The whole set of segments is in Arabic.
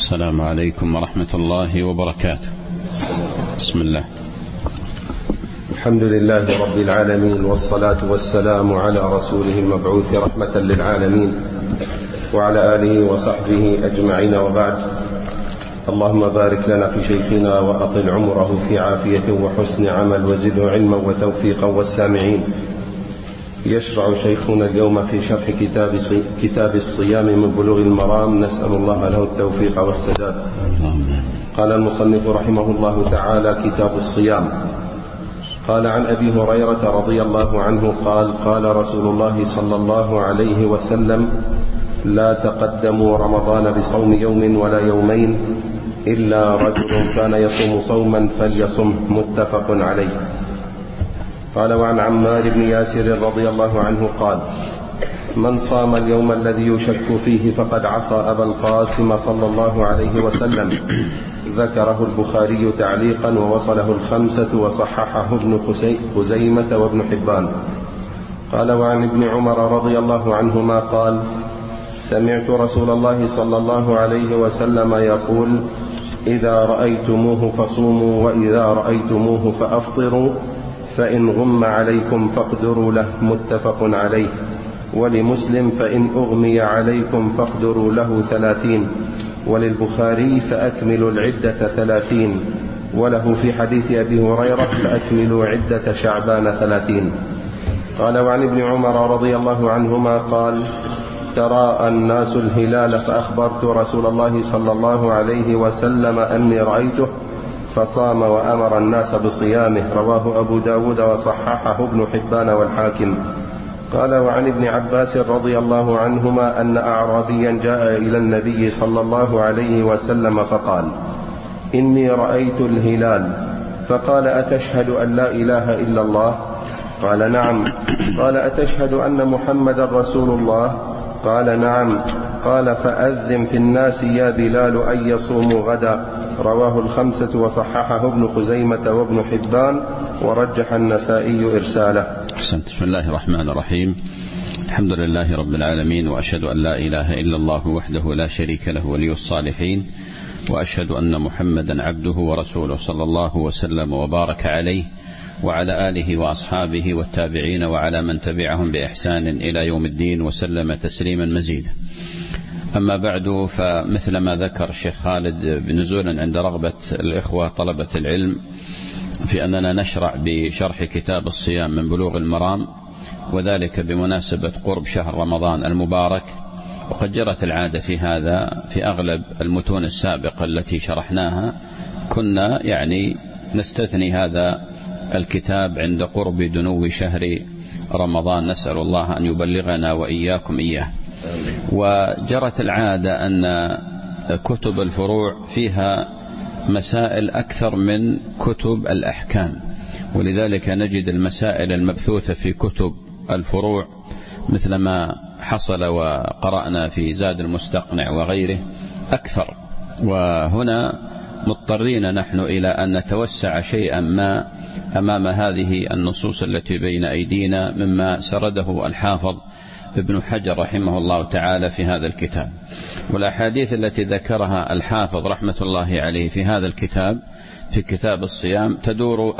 السلام عليكم ورحمة الله وبركاته. بسم الله. الحمد لله رب العالمين، والصلاة والسلام على رسوله المبعوث رحمة للعالمين وعلى آله وصحبه أجمعين، وبعد. اللهم بارك لنا في شيخنا وأطل عمره في عافية وحسن عمل، وزده علما وتوفيقا والسامعين. يشرع شيخنا اليوم في شرح كتاب الصيام من بلوغ المرام، نسأل الله له التوفيق والسداد. قال المصنف رحمه الله تعالى: كتاب الصيام. قال عن أبي هريرة رضي الله عنه قال: قال رسول الله صلى الله عليه وسلم: لا تقدموا رمضان بصوم يوم ولا يومين إلا رجل كان يصوم صوما فليصم، متفق عليه. قال وعن عمار بن ياسر رضي الله عنه قال: من صام اليوم الذي يشك فيه فقد عصى أبا القاسم صلى الله عليه وسلم. ذكره البخاري تعليقا ووصله الخمسة وصححه ابن خزيمة وابن حبان. قال وعن ابن عمر رضي الله عنهما قال: سمعت رسول الله صلى الله عليه وسلم يقول: إذا رأيتموه فصوموا، وإذا رأيتموه فأفطروا، فإن غم عليكم فاقدروا له، متفق عليه. ولمسلم: فإن أغمي عليكم فاقدروا له 30. وللبخاري: فأكملوا العدة 30. وله في حديث أبي هريرة: فأكملوا عدة شعبان 30. قال وعن ابن عمر رضي الله عنهما قال: تراءى الناس الهلال فأخبرت رسول الله صلى الله عليه وسلم أني رأيته فصام وأمر الناس بصيامه. رواه أبو داود وصححه ابن حبان والحاكم. قال وعن ابن عباس رضي الله عنهما أن أعرابيا جاء إلى النبي صلى الله عليه وسلم فقال: إني رأيت الهلال. فقال: أتشهد أن لا إله إلا الله؟ قال: نعم. قال: أتشهد أن محمد رسول الله؟ قال: نعم. قال: فأذن في الناس يا بلال أن يصوموا غدا. رواه الخمسة وصححه ابن خزيمة وابن حبان، ورجح النسائي إرساله. أحسنت. بسم الله الرحمن الرحيم. الحمد لله رب العالمين، وأشهد أن لا إله إلا الله وحده لا شريك له ولي الصالحين، وأشهد أن محمدا عبده ورسوله صلى الله وسلم وبارك عليه وعلى آله وأصحابه والتابعين وعلى من تبعهم بإحسان إلى يوم الدين، وسلم تسليما مزيدا. أما بعد، فمثل ما ذكر الشيخ خالد بنزولا عند رغبة الإخوة طلبة العلم في أننا نشرع بشرح كتاب الصيام من بلوغ المرام، وذلك بمناسبة قرب شهر رمضان المبارك. وقد جرت العادة في هذا في أغلب المتون السابقة التي شرحناها، كنا نستثني هذا الكتاب عند قرب دنو شهر رمضان، نسأل الله أن يبلغنا وإياكم إياه. وجرت العادة أن كتب الفروع فيها مسائل أكثر من كتب الأحكام، ولذلك نجد المسائل المبثوثة في كتب الفروع مثل ما حصل وقرأنا في زاد المستقنع وغيره أكثر. وهنا مضطرين نحن إلى أن نتوسع شيئا ما أمام هذه النصوص التي بين أيدينا مما سرده الحافظ ابن حجر رحمه الله تعالى في هذا الكتاب. والأحاديث التي ذكرها الحافظ رحمة الله عليه في هذا الكتاب في كتاب الصيام تدور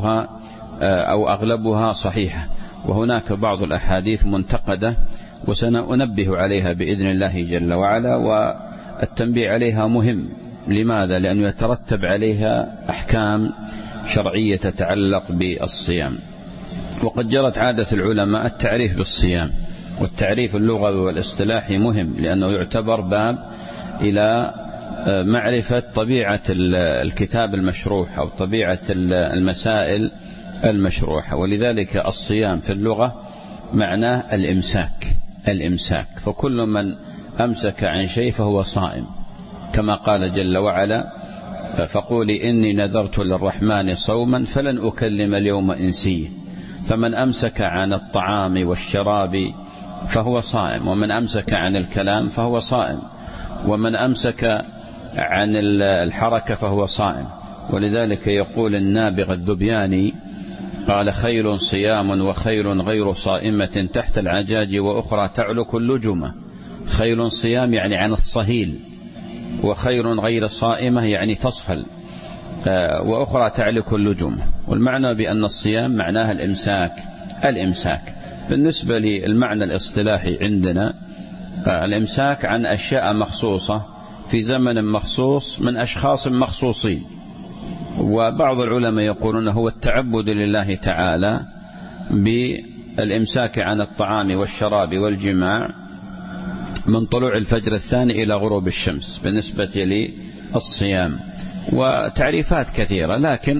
أغلبها صحيحة، وهناك بعض الأحاديث منتقدة، وسننبه عليها بإذن الله جل وعلا. والتنبيه عليها مهم. لماذا؟ لأنه يترتب عليها أحكام شرعية تتعلق بالصيام. وقد جرت عادة العلماء التعريف بالصيام، والتعريف اللغوي والاصطلاحي مهم، لأنه يعتبر باب إلى معرفة طبيعة الكتاب المشروح أو طبيعة المسائل المشروحة. ولذلك الصيام في اللغة معناه الإمساك، فكل من أمسك عن شيء فهو صائم، كما قال جل وعلا: فقولي إني نذرت للرحمن صوما فلن أكلم اليوم إنسيا. فمن أمسك عن الطعام والشراب فهو صائم، ومن أمسك عن الكلام فهو صائم، ومن أمسك عن الحركة فهو صائم. ولذلك يقول النابغة الذبياني قال: خير صيام وخير غير صائمة تحت العجاج وأخرى تعلق اللجمة. خير صيام يعني عن الصهيل، وخير غير صائمة يعني تصفل، وأخرى تعلك اللجوم. والمعنى بأن الصيام معناها الإمساك. بالنسبة للمعنى الاصطلاحي عندنا الإمساك عن أشياء مخصوصة في زمن مخصوص من أشخاص مخصوصين. وبعض العلماء يقولون هو التعبد لله تعالى بالإمساك عن الطعام والشراب والجماع من طلوع الفجر الثاني إلى غروب الشمس بالنسبة للصيام. وتعريفات كثيرة، لكن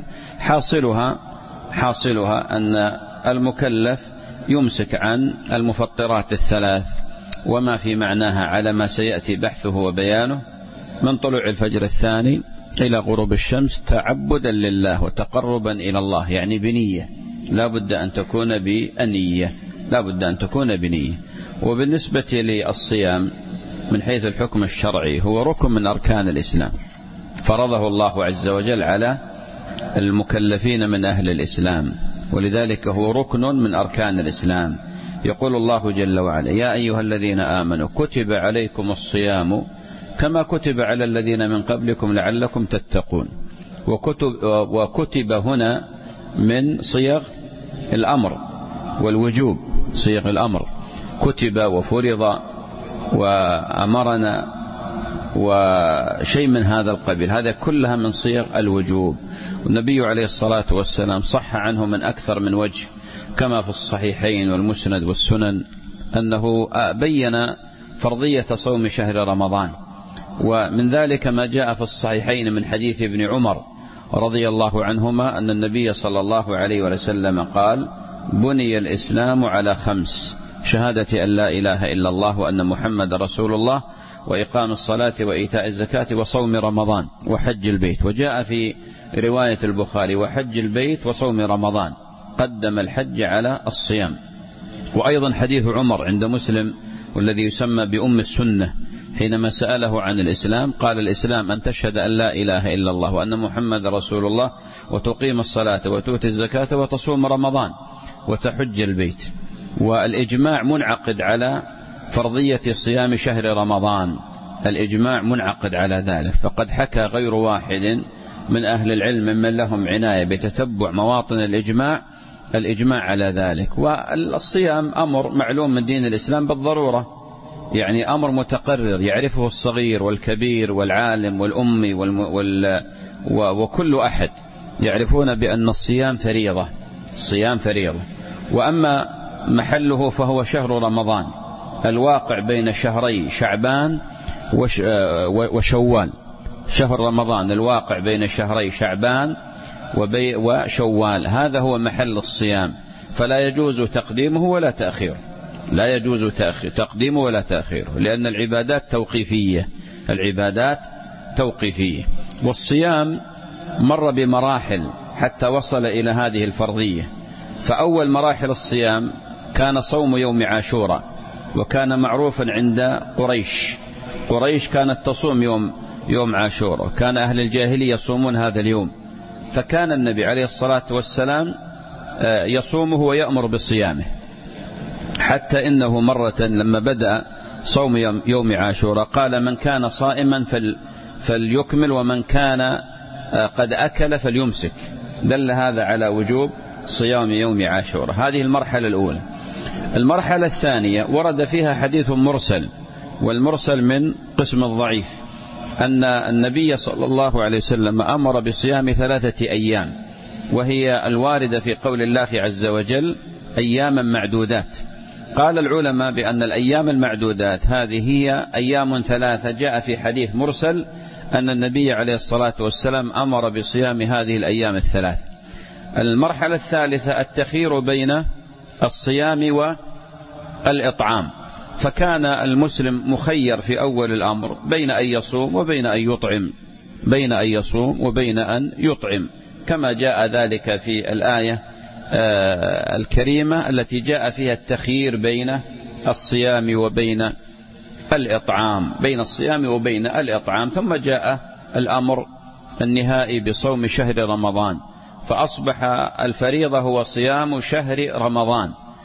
حاصلها أن المكلف يمسك عن المفطرات الثلاث وما في معناها على ما سيأتي بحثه وبيانه من طلوع الفجر الثاني إلى غروب الشمس تعبدا لله وتقربا إلى الله، يعني بنية، لا بد أن تكون بنية. وبالنسبة للصيام من حيث الحكم الشرعي هو ركن من أركان الإسلام، فرضه الله عز وجل على المكلفين من أهل الإسلام، ولذلك هو ركن من أركان الإسلام. يقول الله جل وعلا: يا أيها الذين آمنوا كتب عليكم الصيام كما كتب على الذين من قبلكم لعلكم تتقون. وكتب هنا من صيغ الأمر والوجوب، صيغ الأمر، كتب وفرض وأمرنا وشيء من هذا القبيل، هذا كلها من صيغ الوجوب. والنبي عليه الصلاة والسلام صح عنه من أكثر من وجه كما في الصحيحين والمسند والسنن أنه بين فرضية صوم شهر رمضان. ومن ذلك ما جاء في الصحيحين من حديث ابن عمر رضي الله عنهما أن النبي صلى الله عليه وسلم قال: بني الإسلام على 5: شهادة أن لا إله إلا الله وأن محمد رسول الله، وإقام الصلاة وإيتاء الزكاة وصوم رمضان وحج البيت. وجاء في رواية البخاري: وحج البيت وصوم رمضان، قدم الحج على الصيام. وأيضا حديث عمر عند مسلم والذي يسمى بأم السنة حينما سأله عن الإسلام قال: الإسلام أن تشهد أن لا إله إلا الله وأن محمد رسول الله وتقيم الصلاة وتؤتي الزكاة وتصوم رمضان وتحج البيت. والإجماع منعقد على فرضية صيام شهر رمضان، الإجماع منعقد على ذلك. فقد حكى غير واحد من أهل العلم ممن لهم عناية بتتبع مواطن الإجماع على ذلك. والصيام أمر معلوم من دين الإسلام بالضرورة، يعني أمر متقرر يعرفه الصغير والكبير والعالم والأمي وكل أحد يعرفون بأن الصيام فريضة. وأما محله فهو شهر رمضان الواقع بين شهري شعبان وشوال. شهر رمضان الواقع بين شهري شعبان وشوال، هذا هو محل الصيام، فلا يجوز تقديمه ولا تأخيره، تقديمه ولا تأخيره، لأن العبادات توقيفية. والصيام مر بمراحل حتى وصل إلى هذه الفرضية. فأول مراحل الصيام كان صوم يوم عاشوراء، وكان معروفا عند قريش كانت تصوم يوم عاشوراء، وكان أهل الجاهلية يصومون هذا اليوم، فكان النبي عليه الصلاة والسلام يصومه ويأمر بصيامه، حتى إنه مرة لما بدأ صوم يوم عاشوراء قال: من كان صائما فليكمل، ومن كان قد أكل فليمسك. دل هذا على وجوب صيام يوم عاشوراء. هذه المرحلة الأولى. المرحلة الثانية ورد فيها حديث مرسل، والمرسل من قسم الضعيف، أن النبي صلى الله عليه وسلم أمر بصيام 3 أيام، وهي الواردة في قول الله عز وجل: أياما معدودات. قال العلماء بأن الأيام المعدودات هذه هي أيام 3 جاء في حديث مرسل أن النبي عليه الصلاة والسلام أمر بصيام هذه الأيام 3. المرحلة الثالثة التخيير بين الصيام والإطعام، فكان المسلم مخير في أول الأمر بين أن يصوم وبين أن يطعم، كما جاء ذلك في الآية الكريمة التي جاء فيها التخيير بين الصيام وبين الإطعام، ثم جاء الأمر النهائي بصوم شهر رمضان، فأصبح الفريضة هو صيام شهر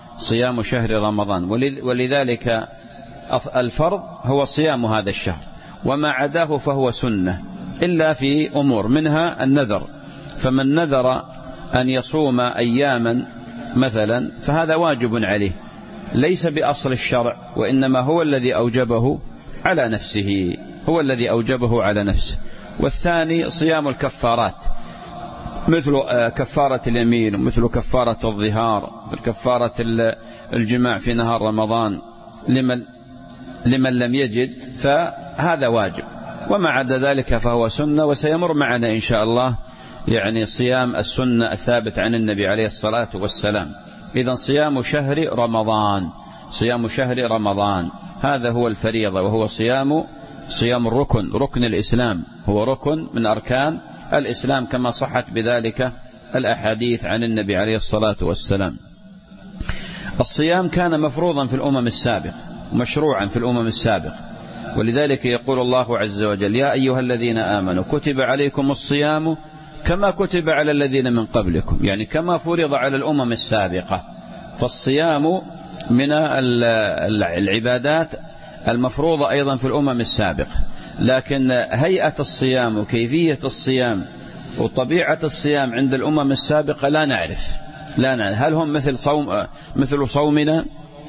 رمضان، ولذلك الفرض هو صيام هذا الشهر. وما عداه فهو سنة، إلا في أمور منها النذر، فمن نذر أن يصوم أياما مثلا فهذا واجب عليه، ليس بأصل الشرع، وإنما هو الذي أوجبه على نفسه، هو الذي أوجبه على نفسه. والثاني صيام الكفارات، مثل كفارة اليمين، ومثل كفارة الظهار، مثل كفارة الجماع في نهار رمضان لمن لم يجد، فهذا واجب. وما عدا ذلك فهو سنة، وسيمر معنا إن شاء الله يعني صيام السنة الثابت عن النبي عليه الصلاة والسلام. إذن صيام شهر رمضان، صيام شهر رمضان هذا هو الفريضة، وهو صيام الركن، ركن الإسلام، هو ركن من أركان الإسلام كما صحت بذلك الأحاديث عن النبي عليه الصلاة والسلام. الصيام كان مفروضا في الأمم السابقة، مشروعا في الأمم السابقة، ولذلك يقول الله عز وجل: يا أيها الذين آمنوا كتب عليكم الصيام كما كتب على الذين من قبلكم، يعني كما فرض على الأمم السابقة. فالصيام من العبادات المفروضة أيضا في الأمم السابقة، لكن هيئة الصيام وكيفية الصيام وطبيعة الصيام عند الأمم السابقة لا نعرف. هل هم مثل صومنا؟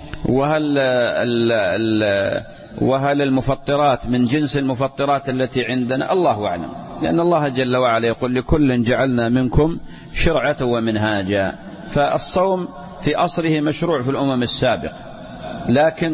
وهل المفطرات من جنس المفطرات التي عندنا؟ الله أعلم، لأن الله جل وعلا يقول: لكل جعلنا منكم شرعة ومنهاجا. فالصوم في أصله مشروع في الأمم السابقة، لكن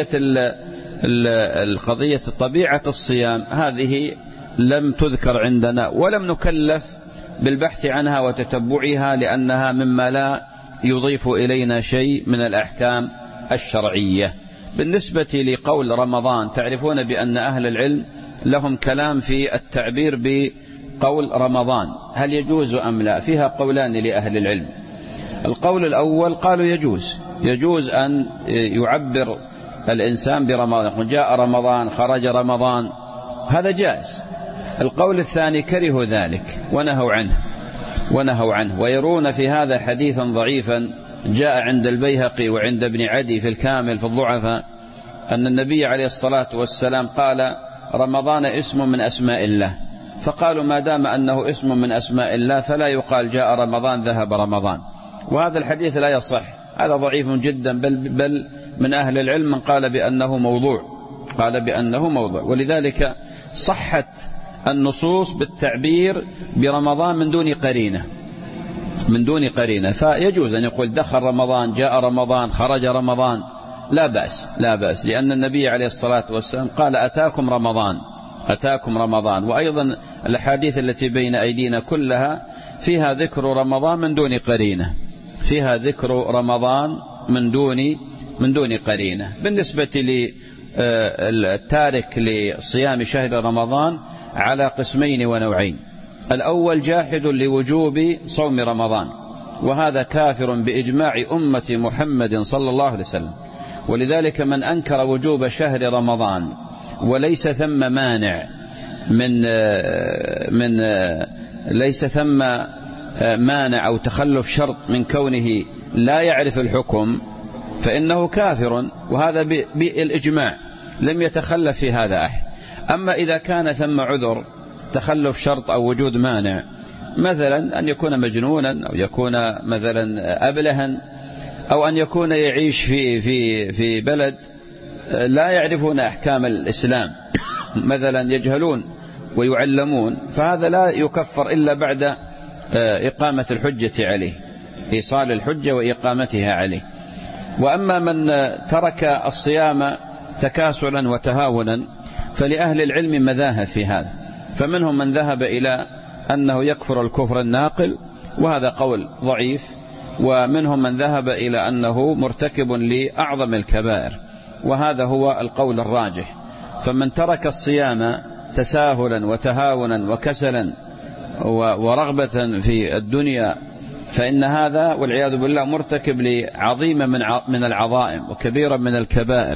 قضية طبيعة الصيام هذه لم تذكر عندنا، ولم نكلف بالبحث عنها وتتبعها، لأنها مما لا يضيف إلينا شيء من الأحكام الشرعية. بالنسبة لقول رمضان، تعرفون بأن أهل العلم لهم كلام في التعبير بقول رمضان، هل يجوز أم لا؟ فيها قولان لأهل العلم. القول الأول قالوا يجوز أن يعبر الإنسان برمضان، جاء رمضان، خرج رمضان، هذا جائز. القول الثاني كرهوا ذلك ونهوا عنه، ويرون في هذا حديثا ضعيفا جاء عند البيهقي وعند ابن عدي في الكامل في الضعفاء، أن النبي عليه الصلاة والسلام قال: رمضان اسم من أسماء الله، فقالوا ما دام أنه اسم من أسماء الله فلا يقال جاء رمضان ذهب رمضان، وهذا الحديث لا يصح، هذا ضعيف جدا، بل من أهل العلم من قال بأنه موضوع. ولذلك صحت النصوص بالتعبير برمضان من دون قرينة، فيجوز أن يقول دخل رمضان، جاء رمضان، خرج رمضان، لا بأس، لأن النبي عليه الصلاة والسلام قال: أتاكم رمضان. وأيضا الأحاديث التي بين أيدينا كلها فيها ذكر رمضان من دون قرينة، فيها ذكر رمضان من دون قرينة. بالنسبة للتارك لصيام شهر رمضان على قسمين ونوعين: الأول جاحد لوجوب صوم رمضان، وهذا كافر بإجماع أمة محمد صلى الله عليه وسلم. ولذلك من أنكر وجوب شهر رمضان وليس ثم مانع ليس ثم مانع أو تخلف شرط من كونه لا يعرف الحكم، فإنه كافر، وهذا بالإجماع لم يتخلف في هذا أحد. أما إذا كان ثم عذر، تخلف شرط أو وجود مانع، مثلا أن يكون مجنونا، أو يكون مثلا أبلها، أو أن يكون يعيش في بلد لا يعرفون أحكام الإسلام، مثلا يجهلون ويعلمون، فهذا لا يكفر إلا بعد إقامة الحجة عليه، إيصال الحجة وإقامتها عليه. وأما من ترك الصيام تكاسلا وتهاونا فلأهل العلم مذاهب في هذا، فمنهم من ذهب إلى أنه يكفر الكفر الناقل، وهذا قول ضعيف، ومنهم من ذهب إلى أنه مرتكب لأعظم الكبائر، وهذا هو القول الراجح. فمن ترك الصيام تساهلا وتهاونا وكسلا ورغبة في الدنيا فإن هذا والعياذ بالله مرتكب لعظيمة من العظائم وكبيرة من الكبائر.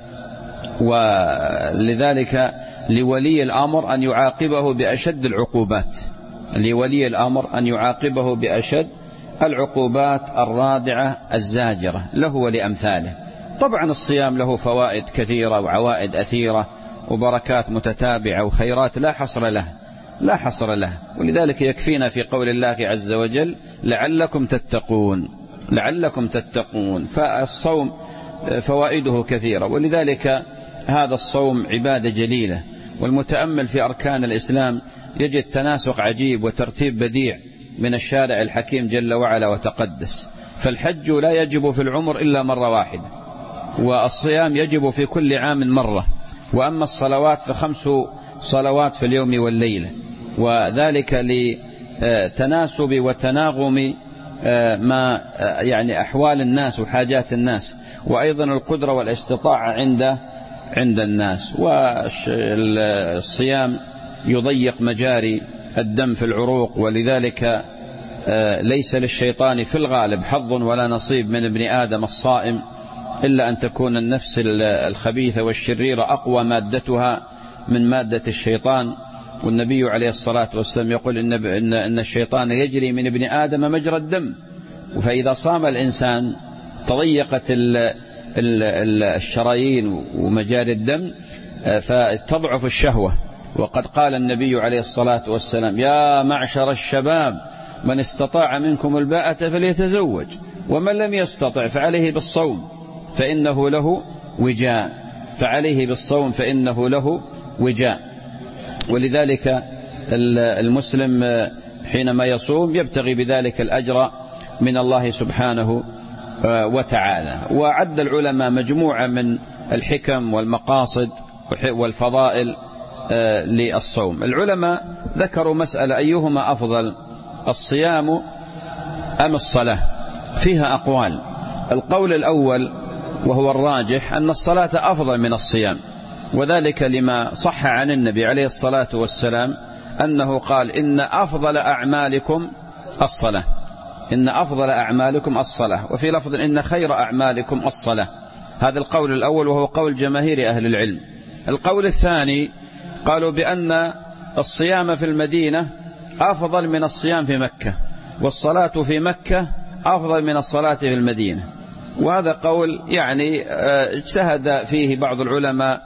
ولذلك لولي الأمر أن يعاقبه بأشد العقوبات، لولي الأمر أن يعاقبه بأشد العقوبات الرادعة الزاجرة له ولأمثاله. طبعا الصيام له فوائد كثيرة وعوائد أثيرة، وبركات متتابعة وخيرات لا حصر له، لا حصر له. ولذلك يكفينا في قول الله عز وجل لعلكم تتقون، لعلكم تتقون. فالصوم فوائده كثيرة، ولذلك هذا الصوم عبادة جليلة. والمتأمل في أركان الإسلام يجد تناسق عجيب وترتيب بديع من الشارع الحكيم جل وعلا وتقدس. فالحج لا يجب في العمر إلا مرة واحدة، والصيام يجب في كل عام مرة، وأما الصلوات ف5 صلوات في اليوم والليلة، وذلك لتناسب وتناغم ما يعني أحوال الناس وحاجات الناس، وأيضا القدرة والاستطاعة عند الناس. والصيام يضيق مجاري الدم في العروق، ولذلك ليس للشيطان في الغالب حظ ولا نصيب من ابن آدم الصائم، إلا أن تكون النفس الخبيثة والشريرة أقوى مادتها من مادة الشيطان. والنبي عليه الصلاة والسلام يقول إن الشيطان يجري من ابن آدم مجرى الدم، فإذا صام الإنسان تضيقت الشرايين ومجاري الدم فتضعف الشهوة. وقد قال النبي عليه الصلاة والسلام يا معشر الشباب من استطاع منكم الباءة فليتزوج، ومن لم يستطع فعليه بالصوم فإنه له وجاء، فعليه بالصوم فإنه له وجاء. ولذلك المسلم حينما يصوم يبتغي بذلك الأجر من الله سبحانه وتعالى. وعد العلماء مجموعة من الحكم والمقاصد والفضائل للصوم. العلماء ذكروا مسألة أيهما أفضل، الصيام أم الصلاة؟ فيها أقوال. القول الأول وهو الراجح أن الصلاة أفضل من الصيام، وذلك لما صح عن النبي عليه الصلاة والسلام أنه قال إن أفضل أعمالكم الصلاة، إن أفضل أعمالكم الصلاة، وفي لفظ إن خير أعمالكم الصلاة. هذا القول الأول وهو قول جماهير أهل العلم. القول الثاني قالوا بأن الصيام في المدينة أفضل من الصيام في مكة، والصلاة في مكة أفضل من الصلاة في المدينة. وهذا قول يعني اجتهد فيه بعض العلماء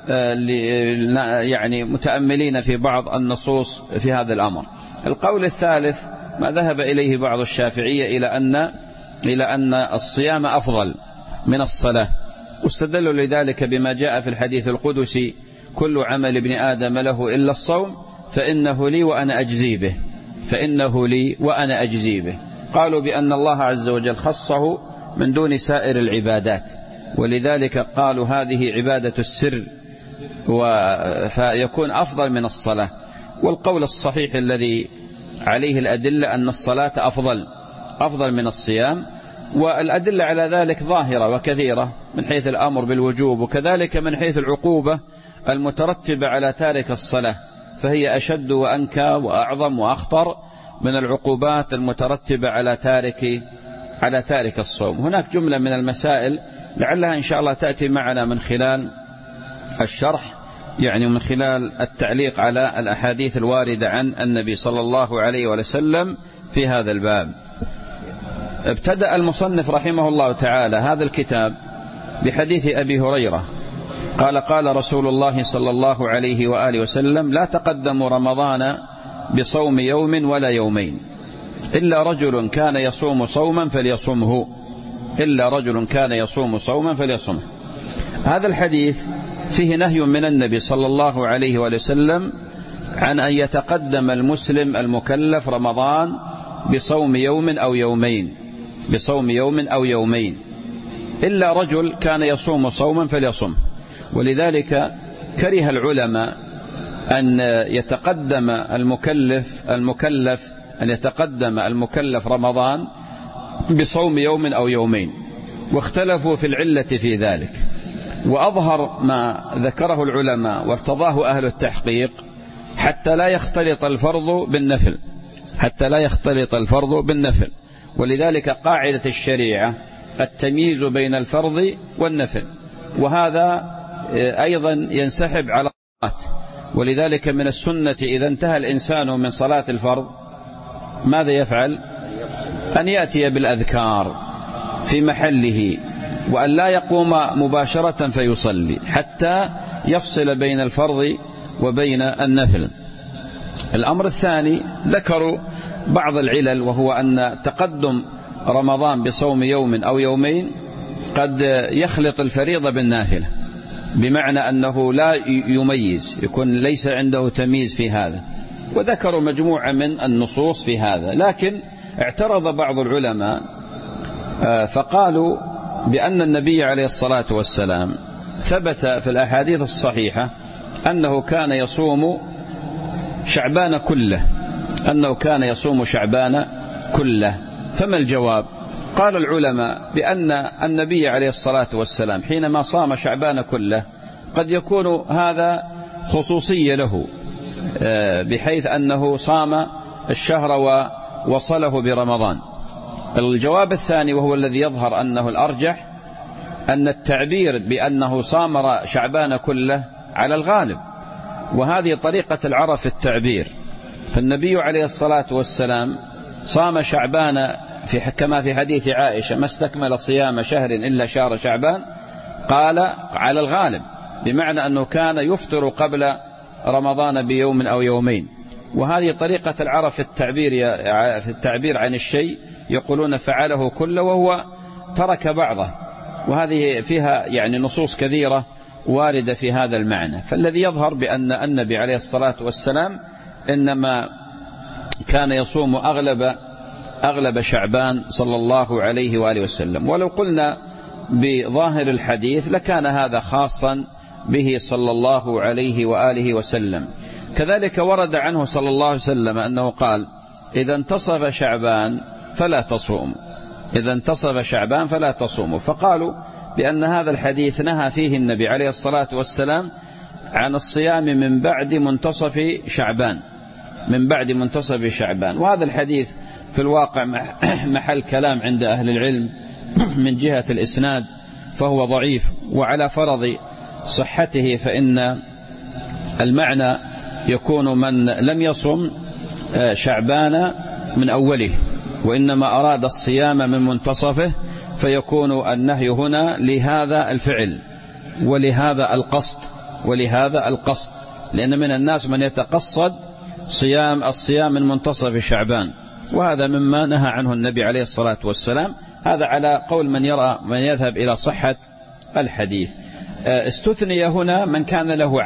يعني متأملين في بعض النصوص في هذا الأمر. القول الثالث ما ذهب إليه بعض الشافعية إلى أن الصيام أفضل من الصلاة، واستدلوا لذلك بما جاء في الحديث القدسي كل عمل ابن آدم له إلا الصوم فإنه لي وأنا أجزي به، فإنه لي وأنا أجزي به. قالوا بأن الله عز وجل خصه من دون سائر العبادات، ولذلك قالوا هذه عبادة السر فيكون أفضل من الصلاة. والقول الصحيح الذي عليه الأدلة أن الصلاة أفضل من الصيام، والأدلة على ذلك ظاهرة وكثيرة من حيث الأمر بالوجوب، وكذلك من حيث العقوبة المترتبة على تارك الصلاة، فهي أشد وأنكى وأعظم وأخطر من العقوبات المترتبة على تارك الصوم. هناك جملة من المسائل لعلها إن شاء الله تأتي معنا من خلال الشرح، يعني من خلال التعليق على الأحاديث الواردة عن النبي صلى الله عليه وسلم في هذا الباب. ابتدأ المصنف رحمه الله تعالى هذا الكتاب بحديث أبي هريرة قال قال رسول الله صلى الله عليه وآله وسلم لا تقدموا رمضان بصوم يوم ولا يومين إلا رجل كان يصوم صوما فليصمه، إلا رجل كان يصوم صوما فليصمه. هذا الحديث فيه نهي من النبي صلى الله عليه وسلم عن أن يتقدم المسلم المكلف رمضان بصوم يوم أو يومين، بصوم يوم أو يومين، إلا رجل كان يصوم صوما فليصمه. ولذلك كره العلماء أن يتقدم المكلف رمضان بصوم يوم أو يومين، واختلفوا في العلة في ذلك. وأظهر ما ذكره العلماء وارتضاه أهل التحقيق حتى لا يختلط الفرض بالنفل، ولذلك قاعدة الشريعة التمييز بين الفرض والنفل، وهذا أيضا ينسحب على الصلاة. ولذلك من السنة إذا انتهى الإنسان من صلاة الفرض ماذا يفعل؟ أن يأتي بالأذكار في محله وأن لا يقوم مباشرة فيصلي حتى يفصل بين الفرض وبين النفل. الأمر الثاني ذكروا بعض العلل، وهو أن تقدم رمضان بصوم يوم أو يومين قد يخلط الفريضة بالنافلة، بمعنى أنه لا يميز، يكون ليس عنده تمييز في هذا، وذكروا مجموعة من النصوص في هذا. لكن اعترض بعض العلماء فقالوا بأن النبي عليه الصلاة والسلام ثبت في الأحاديث الصحيحة أنه كان يصوم شعبان كله، أنه كان يصوم شعبان كله. فما الجواب؟ قال العلماء بأن النبي عليه الصلاة والسلام حينما صام شعبان كله قد يكون هذا خصوصية له، بحيث أنه صام الشهر ووصله برمضان. الجواب الثاني وهو الذي يظهر أنه الأرجح، أن التعبير بأنه صام شعبان كله على الغالب، وهذه طريقة العرب في التعبير. فالنبي عليه الصلاة والسلام صام شعبان كما في حديث عائشة: ما استكمل صيام شهر إلا شهر شعبان، قال على الغالب، بمعنى أنه كان يفطر قبل رمضان بيوم أو يومين. وهذه طريقة العرب في التعبير عن الشيء، يقولون فعله كله وهو ترك بعضه، وهذه فيها يعني نصوص كثيرة واردة في هذا المعنى. فالذي يظهر بأن النبي عليه الصلاة والسلام إنما كان يصوم أغلب شعبان صلى الله عليه وآله وسلم. ولو قلنا بظاهر الحديث لكان هذا خاصا به صلى الله عليه وآله وسلم. كذلك ورد عنه صلى الله عليه وسلم أنه قال: إذا انتصف شعبان فلا تصوم، إذا انتصف شعبان فلا تصوم. فقالوا بأن هذا الحديث نهى فيه النبي عليه الصلاة والسلام عن الصيام من بعد منتصف شعبان، من بعد منتصف شعبان. وهذا الحديث في الواقع محل كلام عند أهل العلم من جهة الإسناد، فهو ضعيف. وعلى فرض صحته فإن المعنى يكون من لم يصم شعبان من أوله، وإنما أراد الصيام من منتصفه، فيكون النهي هنا لهذا الفعل ولهذا القصد، لأن من الناس من يتقصد الصيام من منتصف شعبان، وهذا مما نهى عنه النبي عليه الصلاة والسلام. هذا على قول من يذهب إلى صحة الحديث. استثني هنا من كان له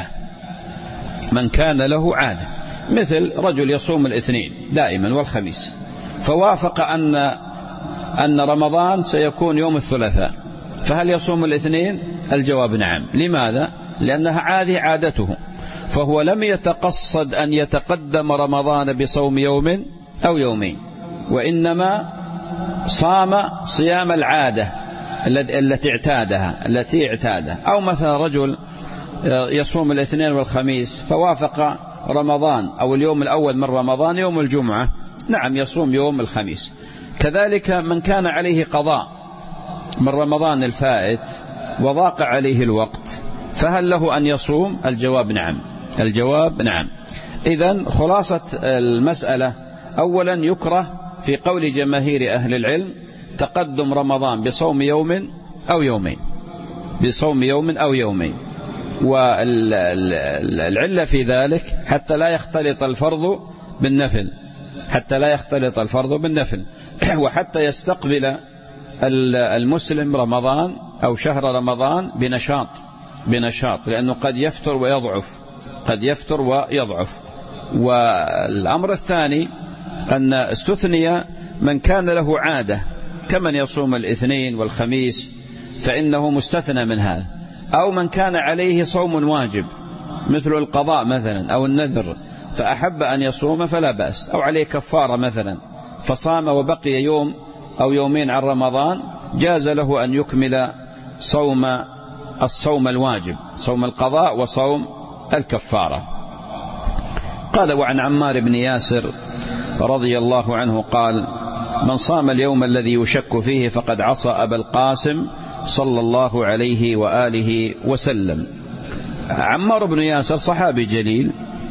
عادة، مثل رجل يصوم الاثنين دائما والخميس، فوافق أن رمضان سيكون يوم الثلاثاء، فهل يصوم الاثنين؟ الجواب نعم. لماذا؟ لأنها عادته، فهو لم يتقصد أن يتقدم رمضان بصوم يوم أو يومين، وإنما صام صيام العادة التي اعتادها. أو مثلا رجل يصوم الاثنين والخميس فوافق رمضان أو اليوم الأول من رمضان يوم الجمعة، نعم يصوم يوم الخميس. كذلك من كان عليه قضاء من رمضان الفائت وضاق عليه الوقت، فهل له أن يصوم؟ الجواب نعم. إذن خلاصة المسألة: أولا يكره في قول جماهير أهل العلم تقدم رمضان بصوم يوم أو يومين، والعلة في ذلك حتى لا يختلط الفرض بالنفل، وحتى يستقبل المسلم رمضان أو شهر رمضان بنشاط، لأنه قد يفتر ويضعف. والأمر الثاني أن استثني من كان له عادة كمن يصوم الاثنين والخميس، فإنه مستثنى من هذا. أو من كان عليه صوم واجب مثل القضاء مثلا أو النذر، فأحب أن يصوم فلا بأس. أو عليه كفارة مثلا فصام وبقي يوم أو يومين عن رمضان، جاز له أن يكمل الصوم الواجب، صوم القضاء وصوم الكفارة. قال: وعن عمار بن ياسر رضي الله عنه قال: من صام اليوم الذي يشك فيه فقد عصى أبا القاسم صلى الله عليه وآله وسلم. عمار بن ياسر صحابي جليل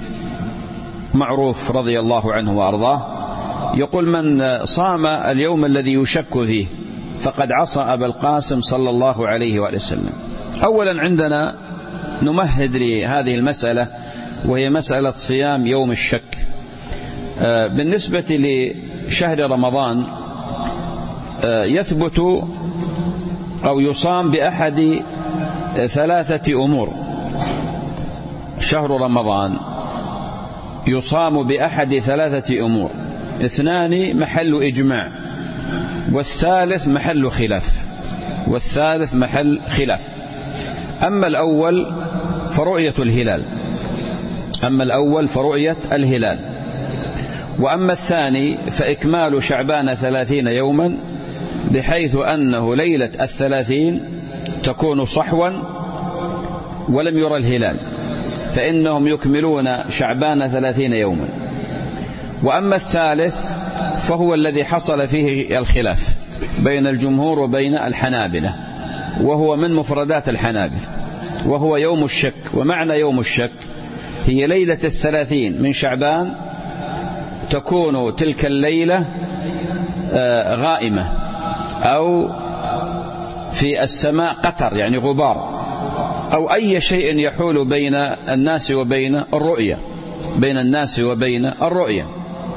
معروف رضي الله عنه وأرضاه، يقول: من صام اليوم الذي يشك فيه فقد عصى أبا القاسم صلى الله عليه وآله وسلم. أولا عندنا نمهد لهذه المسألة، وهي مسألة صيام يوم الشك. بالنسبة لشهر رمضان يثبت أو يصام بأحد ثلاثة أمور. شهر رمضان يصام بأحد ثلاثة أمور، اثنان محل إجماع، والثالث محل خلاف. أما الأول فرؤية الهلال، وأما الثاني فإكمال شعبان 30 يوما، بحيث أنه ليلة 30 تكون صحوا ولم يرى الهلال، فإنهم يكملون شعبان 30 يوما. وأما الثالث فهو الذي حصل فيه الخلاف بين الجمهور وبين الحنابلة، وهو من مفردات الحنابلة، وهو يوم الشك. ومعنى يوم الشك هي ليلة 30 من شعبان، تكون تلك الليلة غائمة، أو في السماء قطر يعني غبار، أو أي شيء يحول بين الناس وبين الرؤية.